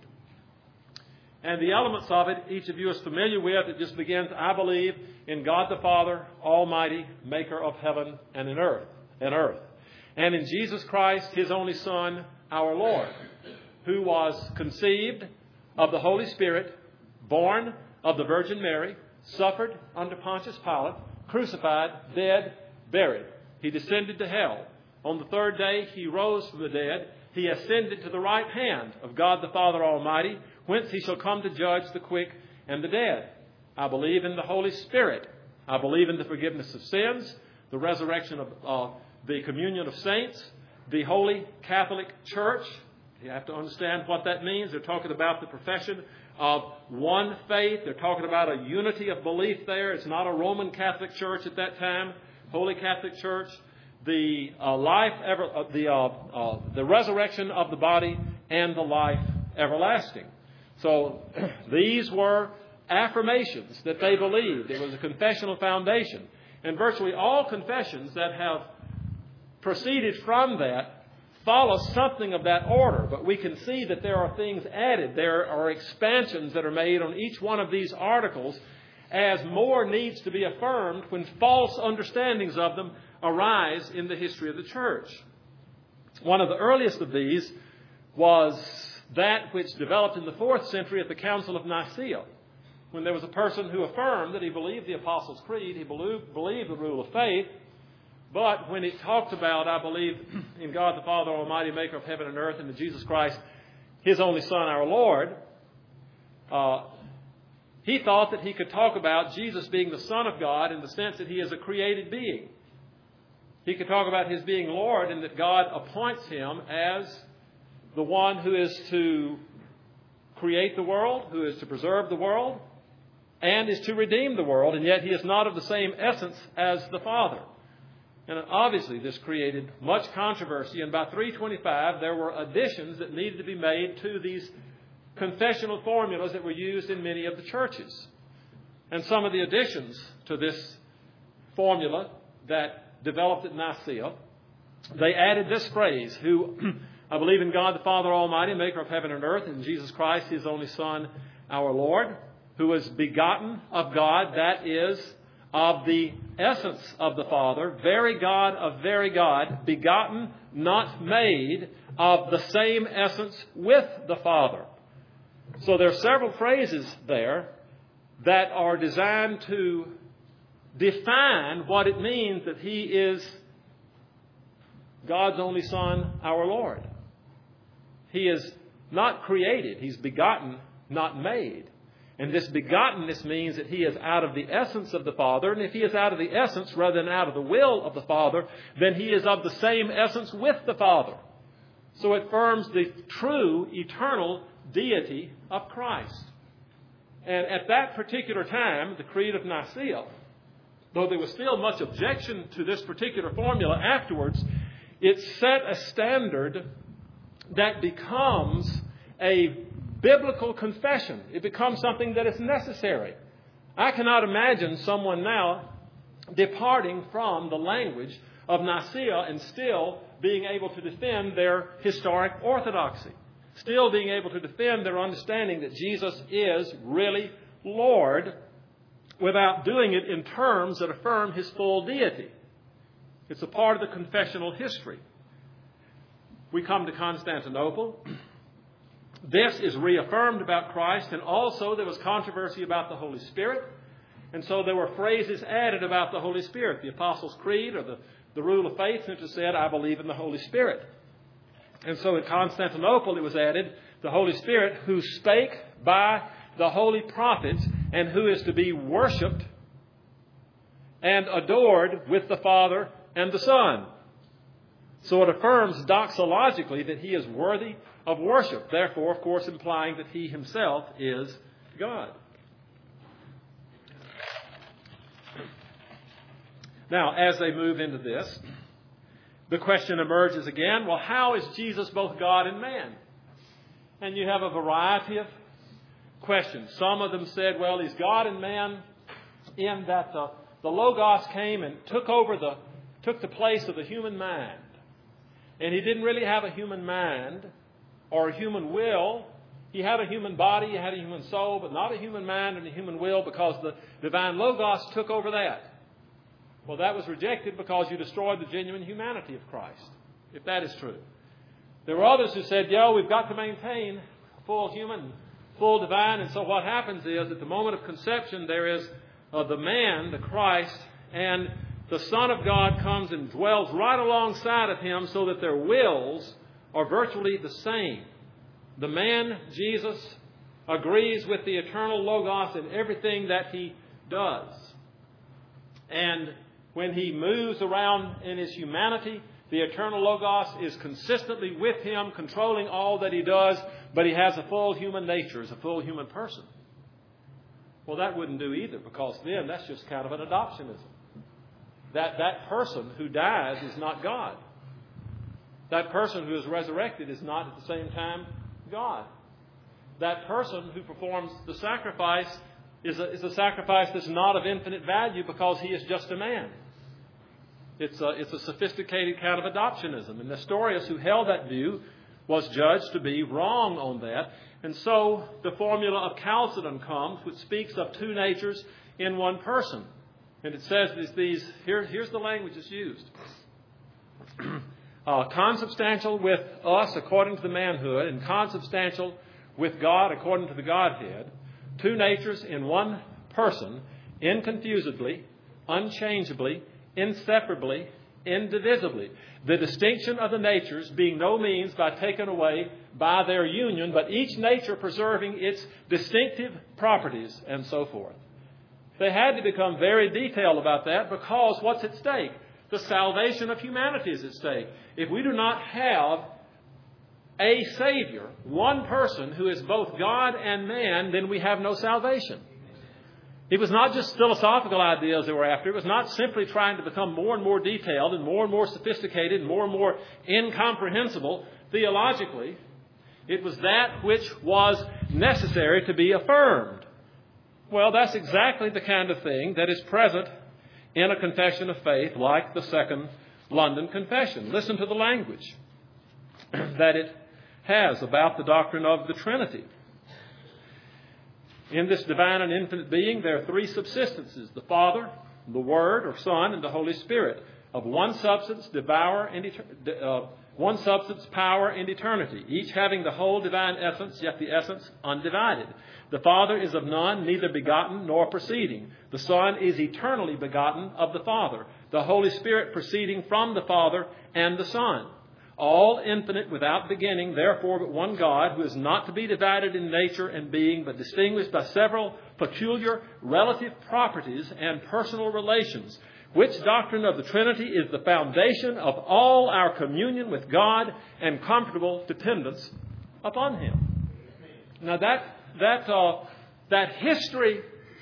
And the elements of it, each of you is familiar with. It just begins, "I believe in God the Father, Almighty, maker of heaven and in earth, and earth. And in Jesus Christ, his only Son, our Lord, who was conceived of the Holy Spirit, born of the Virgin Mary, suffered under Pontius Pilate, crucified, dead, buried. He descended to hell. On the third day, he rose from the dead. He ascended to the right hand of God the Father Almighty, whence he shall come to judge the quick and the dead. I believe in the Holy Spirit. I believe in the forgiveness of sins, the resurrection of uh, the communion of saints, the Holy Catholic Church." You have to understand what that means. They're talking about the profession of one faith. They're talking about a unity of belief there. It's not a Roman Catholic Church at that time. Holy Catholic Church. The uh, life ever, uh, the uh, uh, the resurrection of the body and the life everlasting. So these were affirmations that they believed. It was a confessional foundation. And virtually all confessions that have proceeded from that follow something of that order. But we can see that there are things added. There are expansions that are made on each one of these articles as more needs to be affirmed when false understandings of them arise in the history of the church. One of the earliest of these was that which developed in the fourth century at the Council of Nicaea, when there was a person who affirmed that he believed the Apostles' Creed, he believed, believed the rule of faith, but when it talked about, "I believe in God the Father Almighty, maker of heaven and earth, and in Jesus Christ, his only Son, our Lord," uh, he thought that he could talk about Jesus being the Son of God in the sense that he is a created being. He could talk about his being Lord and that God appoints him as the one who is to create the world, who is to preserve the world, and is to redeem the world, and yet he is not of the same essence as the Father. And obviously this created much controversy, and by three twenty-five there were additions that needed to be made to these confessional formulas that were used in many of the churches. And some of the additions to this formula that developed at Nicaea, they added this phrase, "Who I believe in God the Father Almighty, maker of heaven and earth, and Jesus Christ, his only Son, our Lord, who is begotten of God," that is, of the essence of the Father, very God of very God, begotten, not made, of the same essence with the Father. So there are several phrases there that are designed to define what it means that he is God's only Son, our Lord. He is not created. He's begotten, not made. And this begottenness means that he is out of the essence of the Father. And if he is out of the essence rather than out of the will of the Father, then he is of the same essence with the Father. So it affirms the true, eternal deity of Christ. And at that particular time, the Creed of Nicaea, though there was still much objection to this particular formula afterwards, it set a standard that becomes a biblical confession. It becomes something that is necessary. I cannot imagine someone now departing from the language of Nicaea and still being able to defend their historic orthodoxy, still being able to defend their understanding that Jesus is really Lord without doing it in terms that affirm his full deity. It's a part of the confessional history. We come to Constantinople. This is reaffirmed about Christ, and also there was controversy about the Holy Spirit. And so there were phrases added about the Holy Spirit. The Apostles' Creed, or the, the Rule of Faith, simply said, I believe in the Holy Spirit. And so in Constantinople it was added, the Holy Spirit who spake by the holy prophets and who is to be worshipped and adored with the Father and the Son. So it affirms doxologically that he is worthy of worship, therefore, of course, implying that he himself is God. Now, as they move into this, the question emerges again, well, how is Jesus both God and man? And you have a variety of questions. Some of them said, well, he's God and man in that the, the Logos came and took over the, took the place of the human mind. And he didn't really have a human mind or a human will. He had a human body, he had a human soul, but not a human mind and a human will, because the divine Logos took over that. Well, that was rejected because you destroyed the genuine humanity of Christ, if that is true. There were others who said, yo, we've got to maintain full human, full divine. And so what happens is, at the moment of conception, there is uh, the man, the Christ, and the Son of God comes and dwells right alongside of him so that their wills are virtually the same. The man, Jesus, agrees with the eternal Logos in everything that he does. And when he moves around in his humanity, the eternal Logos is consistently with him, controlling all that he does, but he has a full human nature, is a full human person. Well, that wouldn't do either, because then that's just kind of an adoptionism. That that person who dies is not God. That person who is resurrected is not at the same time God. That person who performs the sacrifice is a, is a sacrifice that's not of infinite value because he is just a man. It's a, it's a sophisticated kind of adoptionism. And Nestorius, who held that view, was judged to be wrong on that. And so the formula of Chalcedon comes, which speaks of two natures in one person. And it says these, these here, here's the language that's used. uh, consubstantial with us according to the manhood, and consubstantial with God according to the Godhead. Two natures in one person, inconfusedly, unchangeably, inseparably, indivisibly. The distinction of the natures being no means by taken away by their union, but each nature preserving its distinctive properties, and so forth. They had to become very detailed about that, because what's at stake? The salvation of humanity is at stake. If we do not have a Savior, one person who is both God and man, then we have no salvation. It was not just philosophical ideas they were after. It was not simply trying to become more and more detailed and more and more sophisticated and more and more incomprehensible theologically. It was that which was necessary to be affirmed. Well, that's exactly the kind of thing that is present in a confession of faith like the Second London Confession. Listen to the language that it has about the doctrine of the Trinity. In this divine and infinite being, there are three subsistences: the Father, the Word or Son, and the Holy Spirit, of one substance, devour and uh, one substance, power, and eternity, each having the whole divine essence, yet the essence undivided. The Father is of none, neither begotten nor proceeding. The Son is eternally begotten of the Father. The Holy Spirit proceeding from the Father and the Son. All infinite, without beginning, therefore but one God, who is not to be divided in nature and being, but distinguished by several peculiar relative properties and personal relations, which doctrine of the Trinity is the foundation of all our communion with God and comfortable dependence upon Him. Now that that uh, that history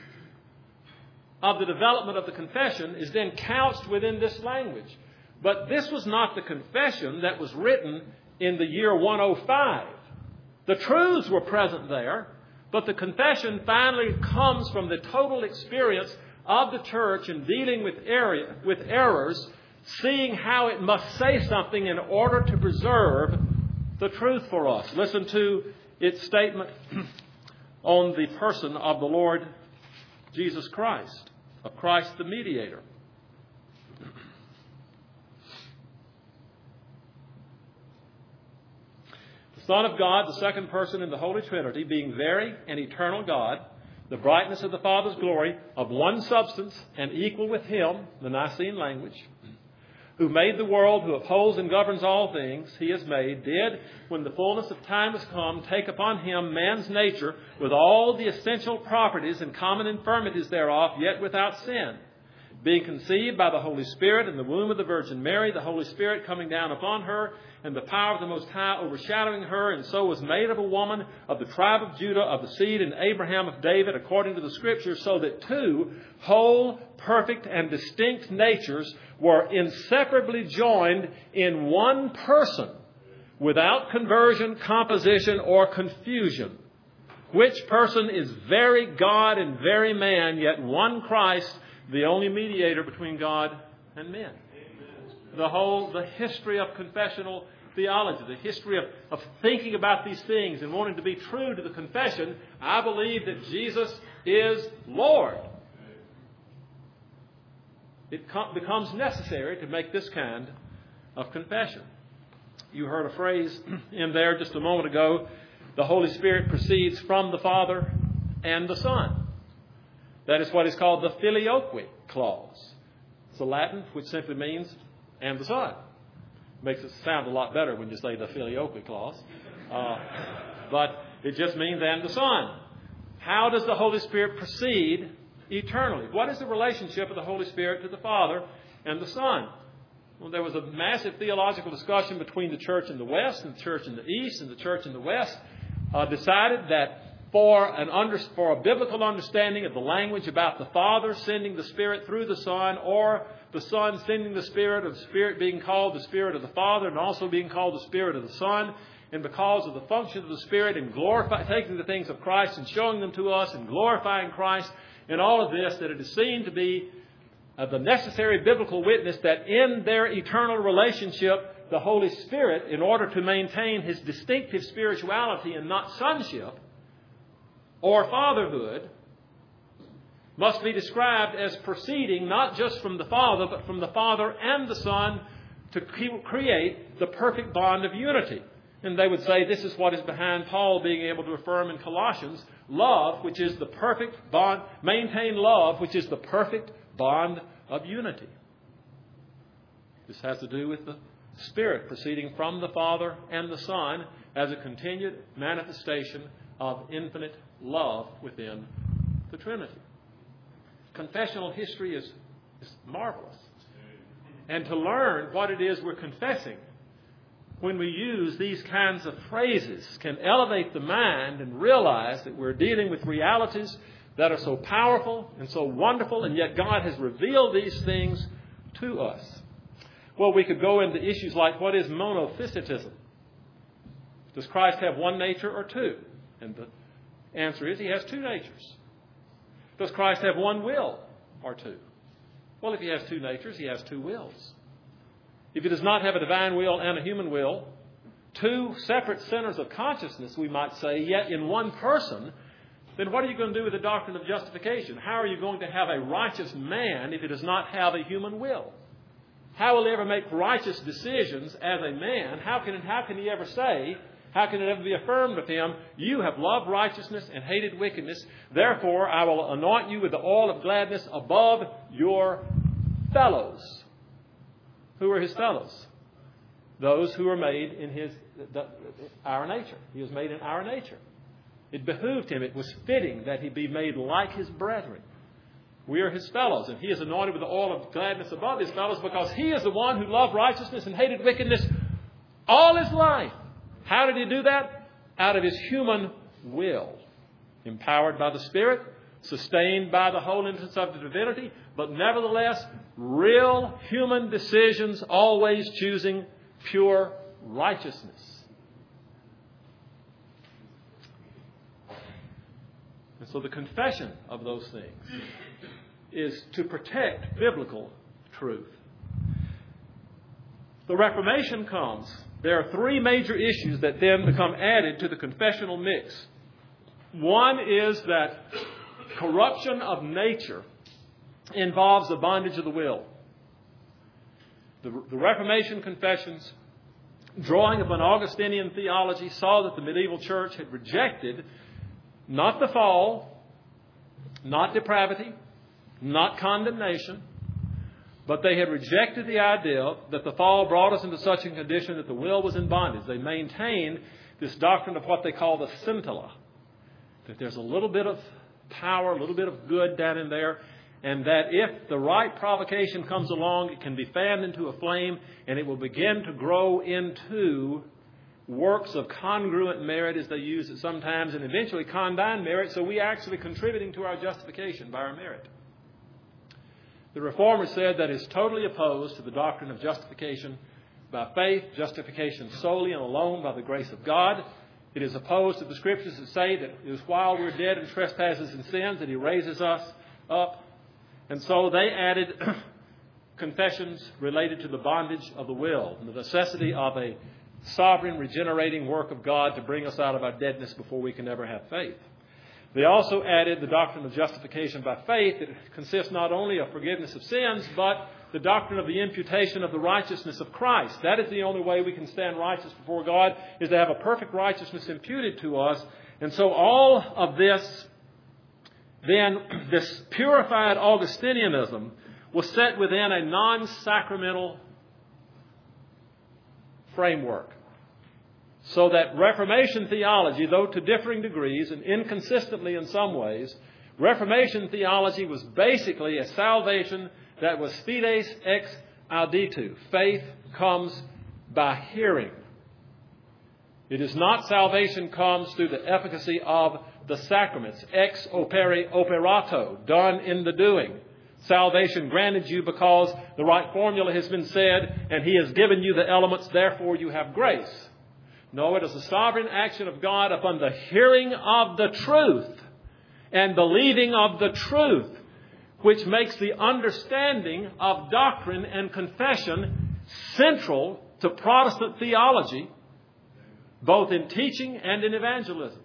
of the development of the confession is then couched within this language. But this was not the confession that was written in the year one oh five. The truths were present there, but the confession finally comes from the total experience of the church in dealing with area, with errors, seeing how it must say something in order to preserve the truth for us. Listen to its statement on the person of the Lord Jesus Christ, of Christ the mediator. The Son of God, the second person in the Holy Trinity, being very and eternal God, the brightness of the Father's glory, of one substance and equal with Him, the Nicene language, who made the world, who upholds and governs all things He has made, did, when the fullness of time has come, take upon Him man's nature with all the essential properties and common infirmities thereof, yet without sin. Being conceived by the Holy Spirit in the womb of the Virgin Mary, the Holy Spirit coming down upon her, and the power of the Most High overshadowing her, and so was made of a woman of the tribe of Judah, of the seed in Abraham of David, according to the Scriptures, so that two whole, perfect, and distinct natures were inseparably joined in one person, without conversion, composition, or confusion. Which person is very God and very man, yet one Christ, the only mediator between God and men. The whole, the history of confessional theology, the history of, of thinking about these things and wanting to be true to the confession, I believe that Jesus is Lord. It com- becomes necessary to make this kind of confession. You heard a phrase in there just a moment ago, the Holy Spirit proceeds from the Father and the Son. That is what is called the filioque clause. It's a Latin which simply means and the Son. Makes it sound a lot better when you say the filioque clause. Uh, but it just means and the Son. How does the Holy Spirit proceed eternally? What is the relationship of the Holy Spirit to the Father and the Son? Well, there was a massive theological discussion between the church in the West and the church in the East, and the church in the West uh, decided that for an under, for a biblical understanding of the language about the Father sending the Spirit through the Son, or the Son sending the Spirit, of the Spirit being called the Spirit of the Father and also being called the Spirit of the Son, and because of the function of the Spirit in glorify, taking the things of Christ and showing them to us and glorifying Christ, and all of this, that it is seen to be uh, the necessary biblical witness that in their eternal relationship, the Holy Spirit, in order to maintain His distinctive spirituality and not sonship or fatherhood, must be described as proceeding not just from the Father, but from the Father and the Son to create the perfect bond of unity. And they would say this is what is behind Paul being able to affirm in Colossians, love, which is the perfect bond, maintain love, which is the perfect bond of unity. This has to do with the Spirit proceeding from the Father and the Son as a continued manifestation of infinite love within the Trinity. Confessional history is, is marvelous. And to learn what it is we're confessing when we use these kinds of phrases can elevate the mind and realize that we're dealing with realities that are so powerful and so wonderful, and yet God has revealed these things to us. Well, we could go into issues like, what is monophysitism? Does Christ have one nature or two? And the answer is He has two natures. Does Christ have one will or two? Well, if He has two natures, He has two wills. If He does not have a divine will and a human will, two separate centers of consciousness, we might say, yet in one person, then what are you going to do with the doctrine of justification? How are you going to have a righteous man if he does not have a human will? How will he ever make righteous decisions as a man? How can, how can he ever say, how can it ever be affirmed of him, you have loved righteousness and hated wickedness, therefore I will anoint you with the oil of gladness above your fellows. Who are his fellows? Those who are made in his the, our nature. He was made in our nature. It behooved him, it was fitting that he be made like his brethren. We are his fellows, and he is anointed with the oil of gladness above his fellows because he is the one who loved righteousness and hated wickedness all his life. How did he do that? Out of his human will, empowered by the Spirit, sustained by the holiness of the divinity, but nevertheless, real human decisions, always choosing pure righteousness. And so the confession of those things is to protect biblical truth. The Reformation comes. There are three major issues that then become added to the confessional mix. One is that corruption of nature involves the bondage of the will. The, the Reformation confessions, drawing upon Augustinian theology, saw that the medieval church had rejected not the fall, not depravity, not condemnation, but they had rejected the idea that the fall brought us into such a condition that the will was in bondage. They maintained this doctrine of what they call the scintilla, that there's a little bit of power, a little bit of good down in there, and that if the right provocation comes along, it can be fanned into a flame, and it will begin to grow into works of congruent merit, as they use it sometimes, and eventually condign merit, so we actually contributing to our justification by our merit. The Reformers said that is totally opposed to the doctrine of justification by faith, justification solely and alone by the grace of God. It is opposed to the Scriptures that say that it is while we're dead in trespasses and sins that He raises us up. And so they added confessions related to the bondage of the will and the necessity of a sovereign regenerating work of God to bring us out of our deadness before we can ever have faith. They also added the doctrine of justification by faith that consists not only of forgiveness of sins, but the doctrine of the imputation of the righteousness of Christ. That is the only way we can stand righteous before God, is to have a perfect righteousness imputed to us. And so all of this, then, this purified Augustinianism was set within a non-sacramental framework. So that Reformation theology, though to differing degrees and inconsistently in some ways, Reformation theology was basically a salvation that was fides ex auditu. Faith comes by hearing. It is not salvation comes through the efficacy of the sacraments. Ex opere operato, done in the doing. Salvation granted you because the right formula has been said and He has given you the elements, therefore you have grace. No, it is the sovereign action of God upon the hearing of the truth and believing of the truth, which makes the understanding of doctrine and confession central to Protestant theology, both in teaching and in evangelism.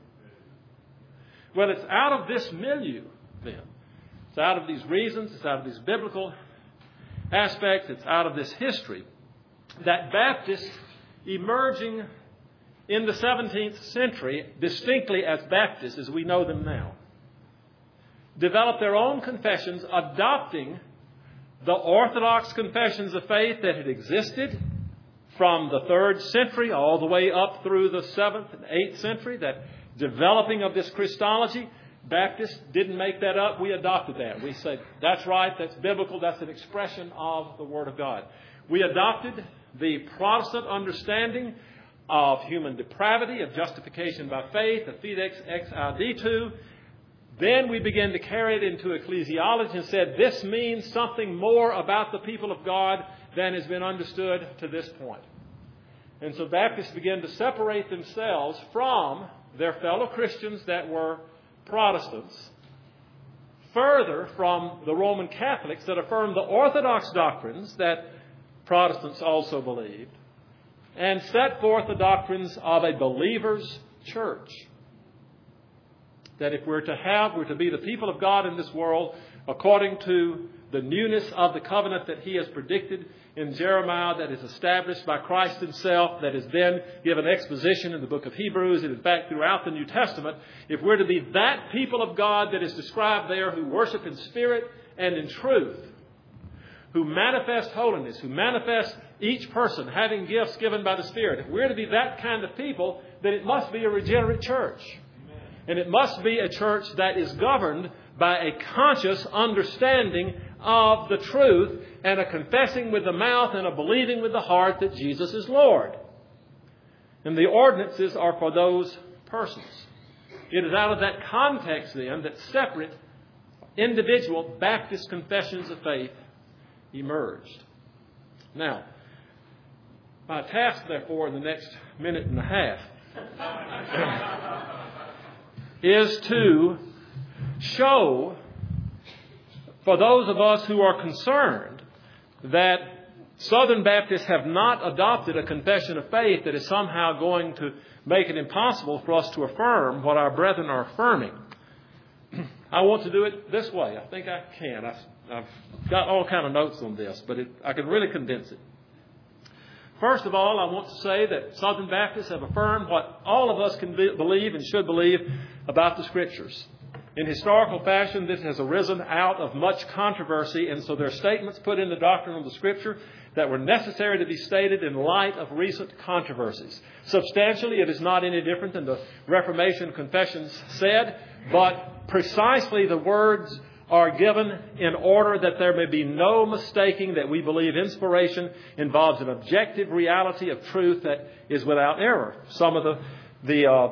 Well, it's out of this milieu, then. It's out of these reasons, it's out of these biblical aspects, it's out of this history that Baptists emerging in the seventeenth century, distinctly as Baptists as we know them now, developed their own confessions, adopting the orthodox confessions of faith that had existed from the third century all the way up through the seventh and eighth century, that developing of this Christology. Baptists didn't make that up. We adopted that. We said, that's right, that's biblical, that's an expression of the Word of God. We adopted the Protestant understanding of human depravity, of justification by faith, of fides ex auditu. Then we began to carry it into ecclesiology and said, this means something more about the people of God than has been understood to this point. And so Baptists began to separate themselves from their fellow Christians that were Protestants, further from the Roman Catholics that affirmed the orthodox doctrines that Protestants also believed, and set forth the doctrines of a believer's church. That if we're to have, we're to be the people of God in this world according to the newness of the covenant that he has predicted in Jeremiah, that is established by Christ himself, that is then given exposition in the book of Hebrews and in fact throughout the New Testament, if we're to be that people of God that is described there who worship in spirit and in truth, who manifest holiness, who manifest each person having gifts given by the Spirit, if we're to be that kind of people, then it must be a regenerate church. Amen. And it must be a church that is governed by a conscious understanding of the truth and a confessing with the mouth and a believing with the heart that Jesus is Lord. And the ordinances are for those persons. It is out of that context then that separate individual Baptist confessions of faith emerged. Now, my task, therefore, in the next minute and a half is to show, for those of us who are concerned that Southern Baptists have not adopted a confession of faith that is somehow going to make it impossible for us to affirm what our brethren are affirming, I want to do it this way. I think I can. I, I've got all kind of notes on this, but it, I can really condense it. First of all, I want to say that Southern Baptists have affirmed what all of us can be, believe and should believe about the Scriptures. In historical fashion, this has arisen out of much controversy, and so there are statements put in the doctrine of the Scripture that were necessary to be stated in light of recent controversies. Substantially, it is not any different than the Reformation confessions said, but precisely the words are given in order that there may be no mistaking that we believe inspiration involves an objective reality of truth that is without error. Some of the the uh,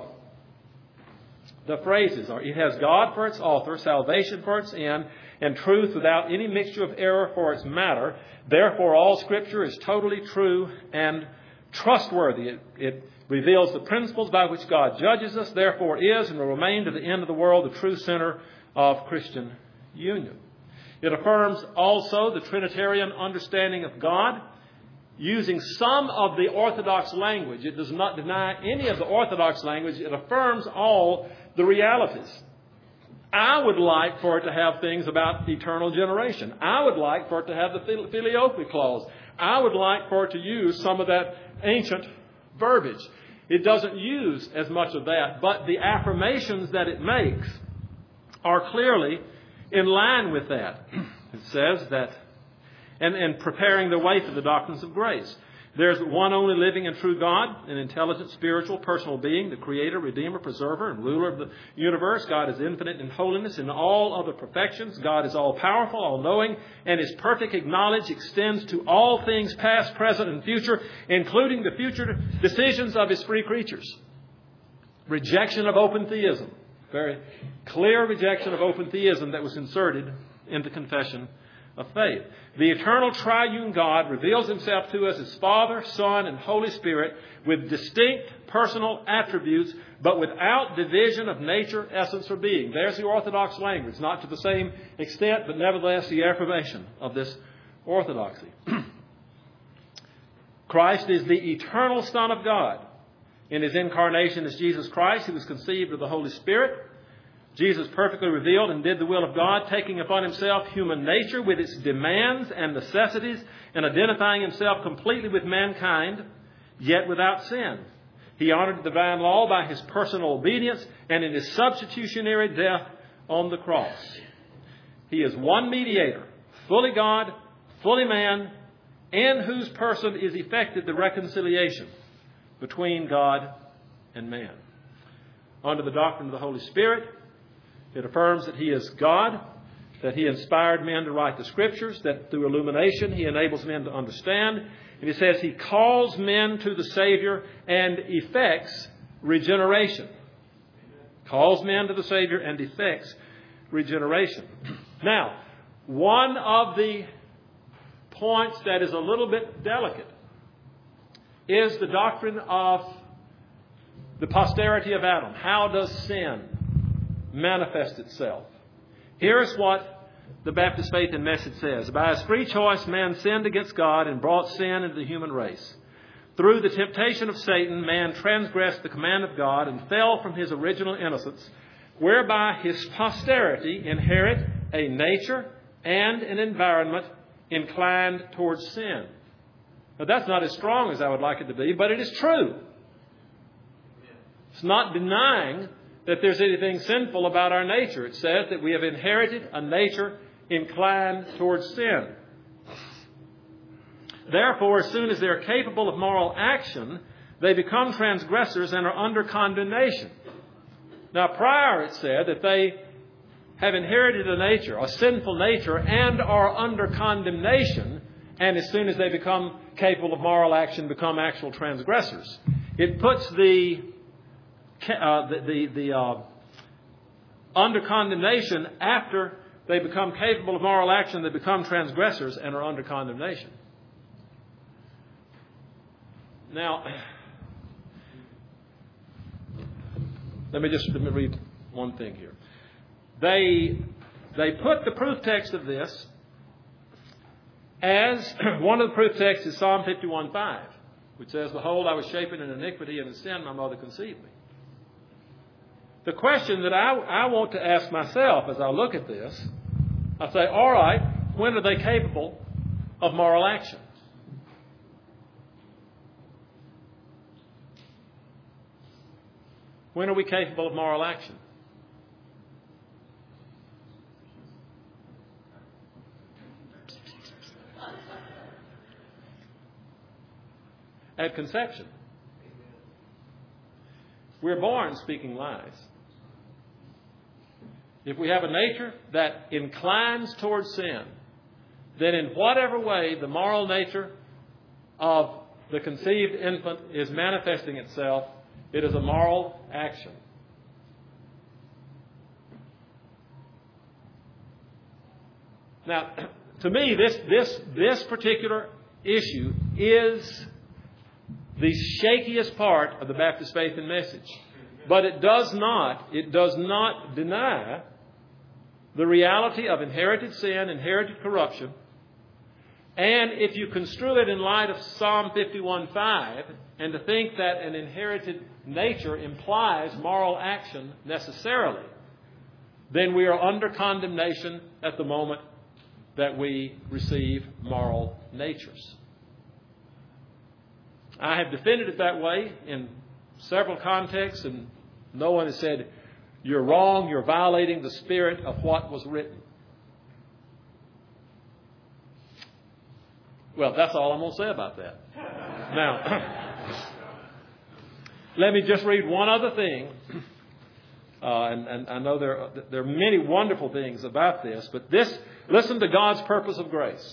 the phrases are: it has God for its author, salvation for its end, and truth without any mixture of error for its matter. Therefore, all Scripture is totally true and trustworthy. It, it reveals the principles by which God judges us. Therefore, is and will remain to the end of the world the true center of Christian union. It affirms also the Trinitarian understanding of God using some of the Orthodox language. It does not deny any of the Orthodox language. It affirms all the realities. I would like for it to have things about eternal generation. I would like for it to have the filioque clause. I would like for it to use some of that ancient verbiage. It doesn't use as much of that, but the affirmations that it makes are clearly in line with that. It says that, and, and preparing the way for the doctrines of grace. There's one only living and true God, an intelligent, spiritual, personal being, the Creator, Redeemer, Preserver, and Ruler of the universe. God is infinite in holiness and all other perfections. God is all-powerful, all-knowing, and His perfect knowledge extends to all things past, present, and future, including the future decisions of His free creatures. Rejection of open theism. Very clear rejection of open theism that was inserted into confession of faith. The eternal triune God reveals Himself to us as Father, Son, and Holy Spirit with distinct personal attributes, but without division of nature, essence, or being. There's the Orthodox language, not to the same extent, but nevertheless the affirmation of this orthodoxy. Christ is the eternal Son of God. In His incarnation as Jesus Christ, He was conceived of the Holy Spirit. Jesus perfectly revealed and did the will of God, taking upon Himself human nature with its demands and necessities and identifying Himself completely with mankind, yet without sin. He honored the divine law by His personal obedience and in His substitutionary death on the cross. He is one mediator, fully God, fully man, in whose person is effected the reconciliation between God and man. Under the doctrine of the Holy Spirit, it affirms that He is God, that He inspired men to write the Scriptures, that through illumination He enables men to understand. And He says He calls men to the Savior and effects regeneration. Calls men to the Savior and effects regeneration. Now, one of the points that is a little bit delicate is the doctrine of the posterity of Adam. How does sin manifest itself? Here's what the Baptist Faith and Message says. By his free choice, man sinned against God and brought sin into the human race. Through the temptation of Satan, man transgressed the command of God and fell from his original innocence, whereby his posterity inherit a nature, and an environment inclined towards sin. Now, that's not as strong as I would like it to be, but it is true. It's not denying that there's anything sinful about our nature. It says that we have inherited a nature inclined towards sin. Therefore, as soon as they're capable of moral action, they become transgressors and are under condemnation. Now, prior it said that they have inherited a nature, a sinful nature, and are under condemnation, and as soon as they become capable of moral action, become actual transgressors. It puts the uh, the the, the uh, under condemnation after they become capable of moral action, they become transgressors and are under condemnation. Now, let me just let me read one thing here. They they put the proof text of this as one of the proof texts is Psalm fifty-one five, which says, "Behold, I was shapen in iniquity, and in sin my mother conceived me." The question that I, I want to ask myself as I look at this, I say, all right, when are they capable of moral action? When are we capable of moral action? At conception. We're born speaking lies. If we have a nature that inclines towards sin, then in whatever way the moral nature of the conceived infant is manifesting itself, it is a moral action. Now, to me, this, this, this particular issue is the shakiest part of the Baptist faith and message. But it does not, it does not deny the reality of inherited sin, inherited corruption. And if you construe it in light of Psalm fifty-one five, and to think that an inherited nature implies moral action necessarily, then we are under condemnation at the moment that we receive moral natures. I have defended it that way in several contexts, and no one has said, you're wrong, you're violating the spirit of what was written. Well, that's all I'm going to say about that. Now, let me just read one other thing. Uh, and, and I know there are, there are many wonderful things about this, but this, listen to God's purpose of grace.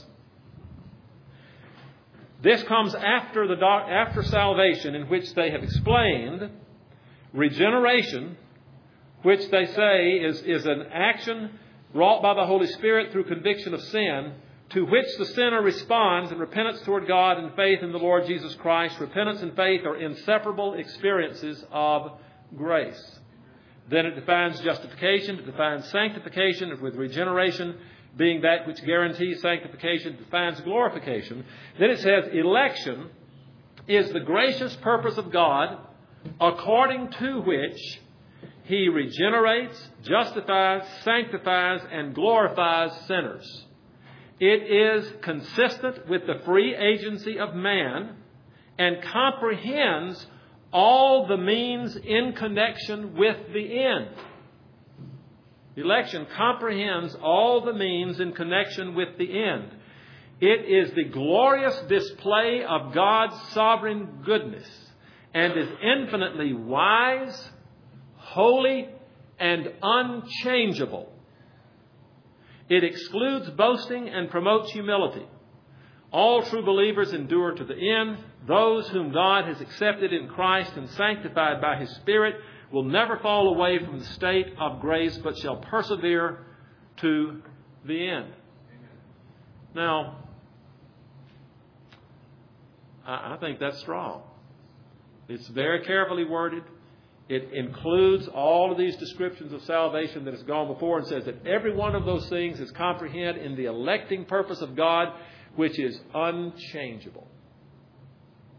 This comes after the after salvation, in which they have explained regeneration, which they say is, is an action wrought by the Holy Spirit through conviction of sin, to which the sinner responds in repentance toward God and faith in the Lord Jesus Christ. Repentance and faith are inseparable experiences of grace. Then it defines justification, it defines sanctification, with regeneration being that which guarantees sanctification, defines glorification. Then it says election is the gracious purpose of God, according to which He regenerates, justifies, sanctifies, and glorifies sinners. It is consistent with the free agency of man and comprehends all the means in connection with the end. Election comprehends all the means in connection with the end. It is the glorious display of God's sovereign goodness and is infinitely wise, holy, and unchangeable. It excludes boasting and promotes humility. All true believers endure to the end. Those whom God has accepted in Christ and sanctified by His Spirit will never fall away from the state of grace, but shall persevere to the end. Now, I think that's strong. It's very carefully worded. It includes all of these descriptions of salvation that has gone before, and says that every one of those things is comprehended in the electing purpose of God, which is unchangeable.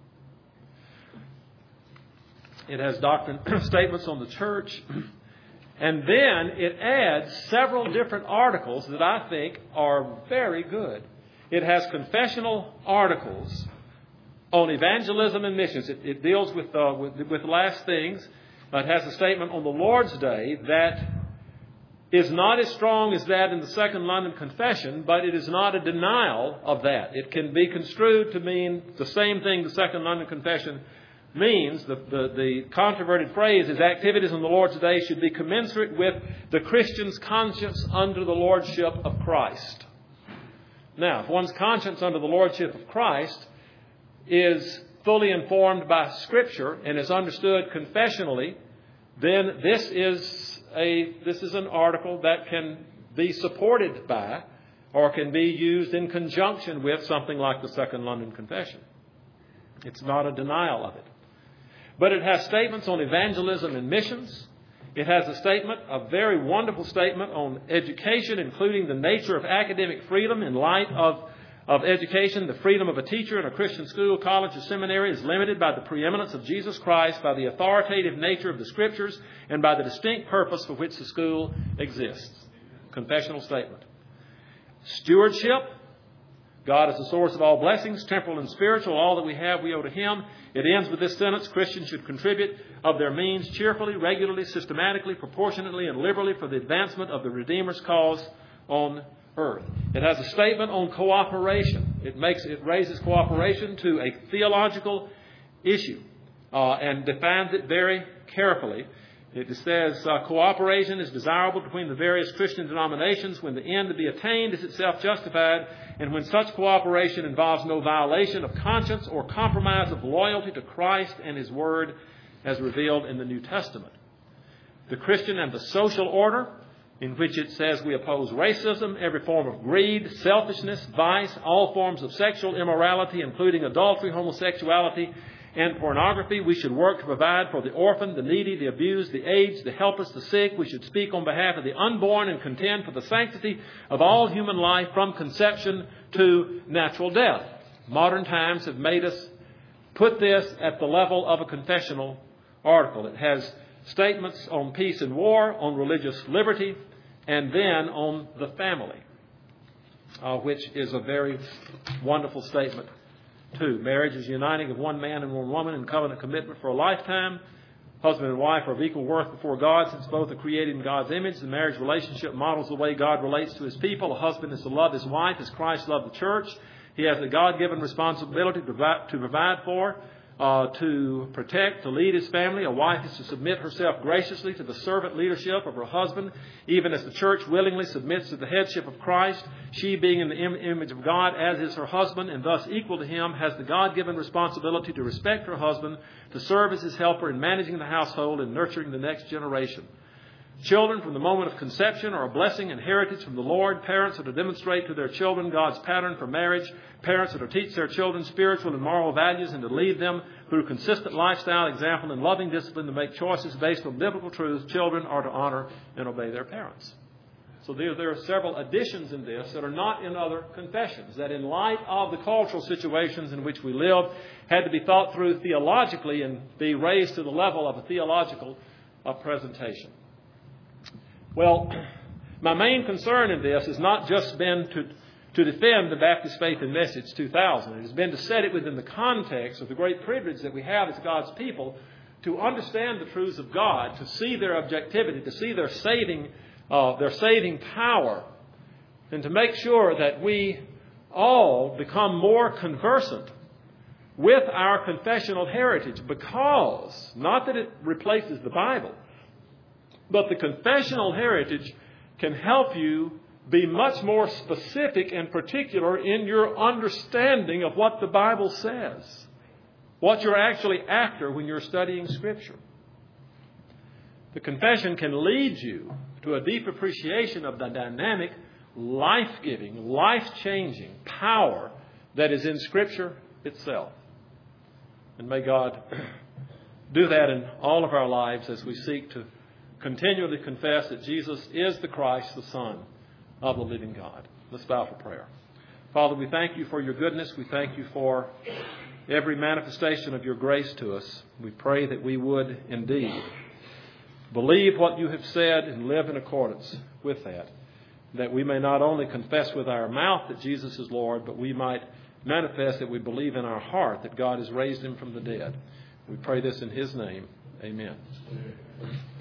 It has doctrine statements on the church. And then it adds several different articles that I think are very good. It has confessional articles on evangelism and missions. It, it deals with, uh, with, with last things. Uh, it has a statement on the Lord's Day that is not as strong as that in the Second London Confession, but it is not a denial of that. It can be construed to mean the same thing the Second London Confession means. The, the, the controverted phrase is activities on the Lord's Day should be commensurate with the Christian's conscience under the lordship of Christ. Now, if one's conscience under the lordship of Christ is fully informed by Scripture and is understood confessionally, then this is a this is an article that can be supported by or can be used in conjunction with something like the Second London Confession. It's not a denial of it. But it has statements on evangelism and missions. It has a statement, a very wonderful statement on education, including the nature of academic freedom in light of, of education. The freedom of a teacher in a Christian school, college, or seminary is limited by the preeminence of Jesus Christ, by the authoritative nature of the Scriptures, and by the distinct purpose for which the school exists. Confessional statement. Stewardship. God is the source of all blessings, temporal and spiritual. All that we have, we owe to Him. It ends with this sentence: Christians should contribute of their means cheerfully, regularly, systematically, proportionately, and liberally for the advancement of the Redeemer's cause on earth. It has a statement on cooperation. It makes it raises cooperation to a theological issue uh, and defines it very carefully. It says uh, cooperation is desirable between the various Christian denominations when the end to be attained is itself justified, and when such cooperation involves no violation of conscience or compromise of loyalty to Christ and His Word as revealed in the New Testament. The Christian and the social order, in which it says we oppose racism, every form of greed, selfishness, vice, all forms of sexual immorality, including adultery, homosexuality, and pornography. We should work to provide for the orphan, the needy, the abused, the aged, the helpless, the sick. We should speak on behalf of the unborn and contend for the sanctity of all human life from conception to natural death. Modern times have made us put this at the level of a confessional article. It has statements on peace and war, on religious liberty, and then on the family, uh, which is a very wonderful statement. Two, marriage is uniting of one man and one woman in covenant commitment for a lifetime. Husband and wife are of equal worth before God, since both are created in God's image. The marriage relationship models the way God relates to His people. A husband is to love his wife as Christ loved the church. He has the God-given responsibility to provide, to provide for, uh, to protect, to lead his family. A wife is to submit herself graciously to the servant leadership of her husband, even as the church willingly submits to the headship of Christ. She, being in the im- image of God, as is her husband, and thus equal to him, has the God-given responsibility to respect her husband, to serve as his helper in managing the household and nurturing the next generation. Children from the moment of conception are a blessing and heritage from the Lord. Parents are to demonstrate to their children God's pattern for marriage. Parents are to teach their children spiritual and moral values and to lead them through consistent lifestyle, example, and loving discipline to make choices based on biblical truths. Children are to honor and obey their parents. So there, there are several additions in this that are not in other confessions, that in light of the cultural situations in which we live, had to be thought through theologically and be raised to the level of a theological uh, presentation. Well, my main concern in this has not just been to, to defend the Baptist Faith and Message two thousand. It has been to set it within the context of the great privilege that we have as God's people to understand the truths of God, to see their objectivity, to see their saving, uh, their saving power, and to make sure that we all become more conversant with our confessional heritage, because, not that it replaces the Bible, but the confessional heritage can help you be much more specific and particular in your understanding of what the Bible says, what you're actually after when you're studying Scripture. The confession can lead you to a deep appreciation of the dynamic, life-giving, life-changing power that is in Scripture itself. And may God do that in all of our lives as we seek to continually confess that Jesus is the Christ, the Son of the living God. Let's bow for prayer. Father, we thank you for your goodness. We thank you for every manifestation of your grace to us. We pray that we would indeed believe what you have said and live in accordance with that, that we may not only confess with our mouth that Jesus is Lord, but we might manifest that we believe in our heart that God has raised him from the dead. We pray this in his name. Amen.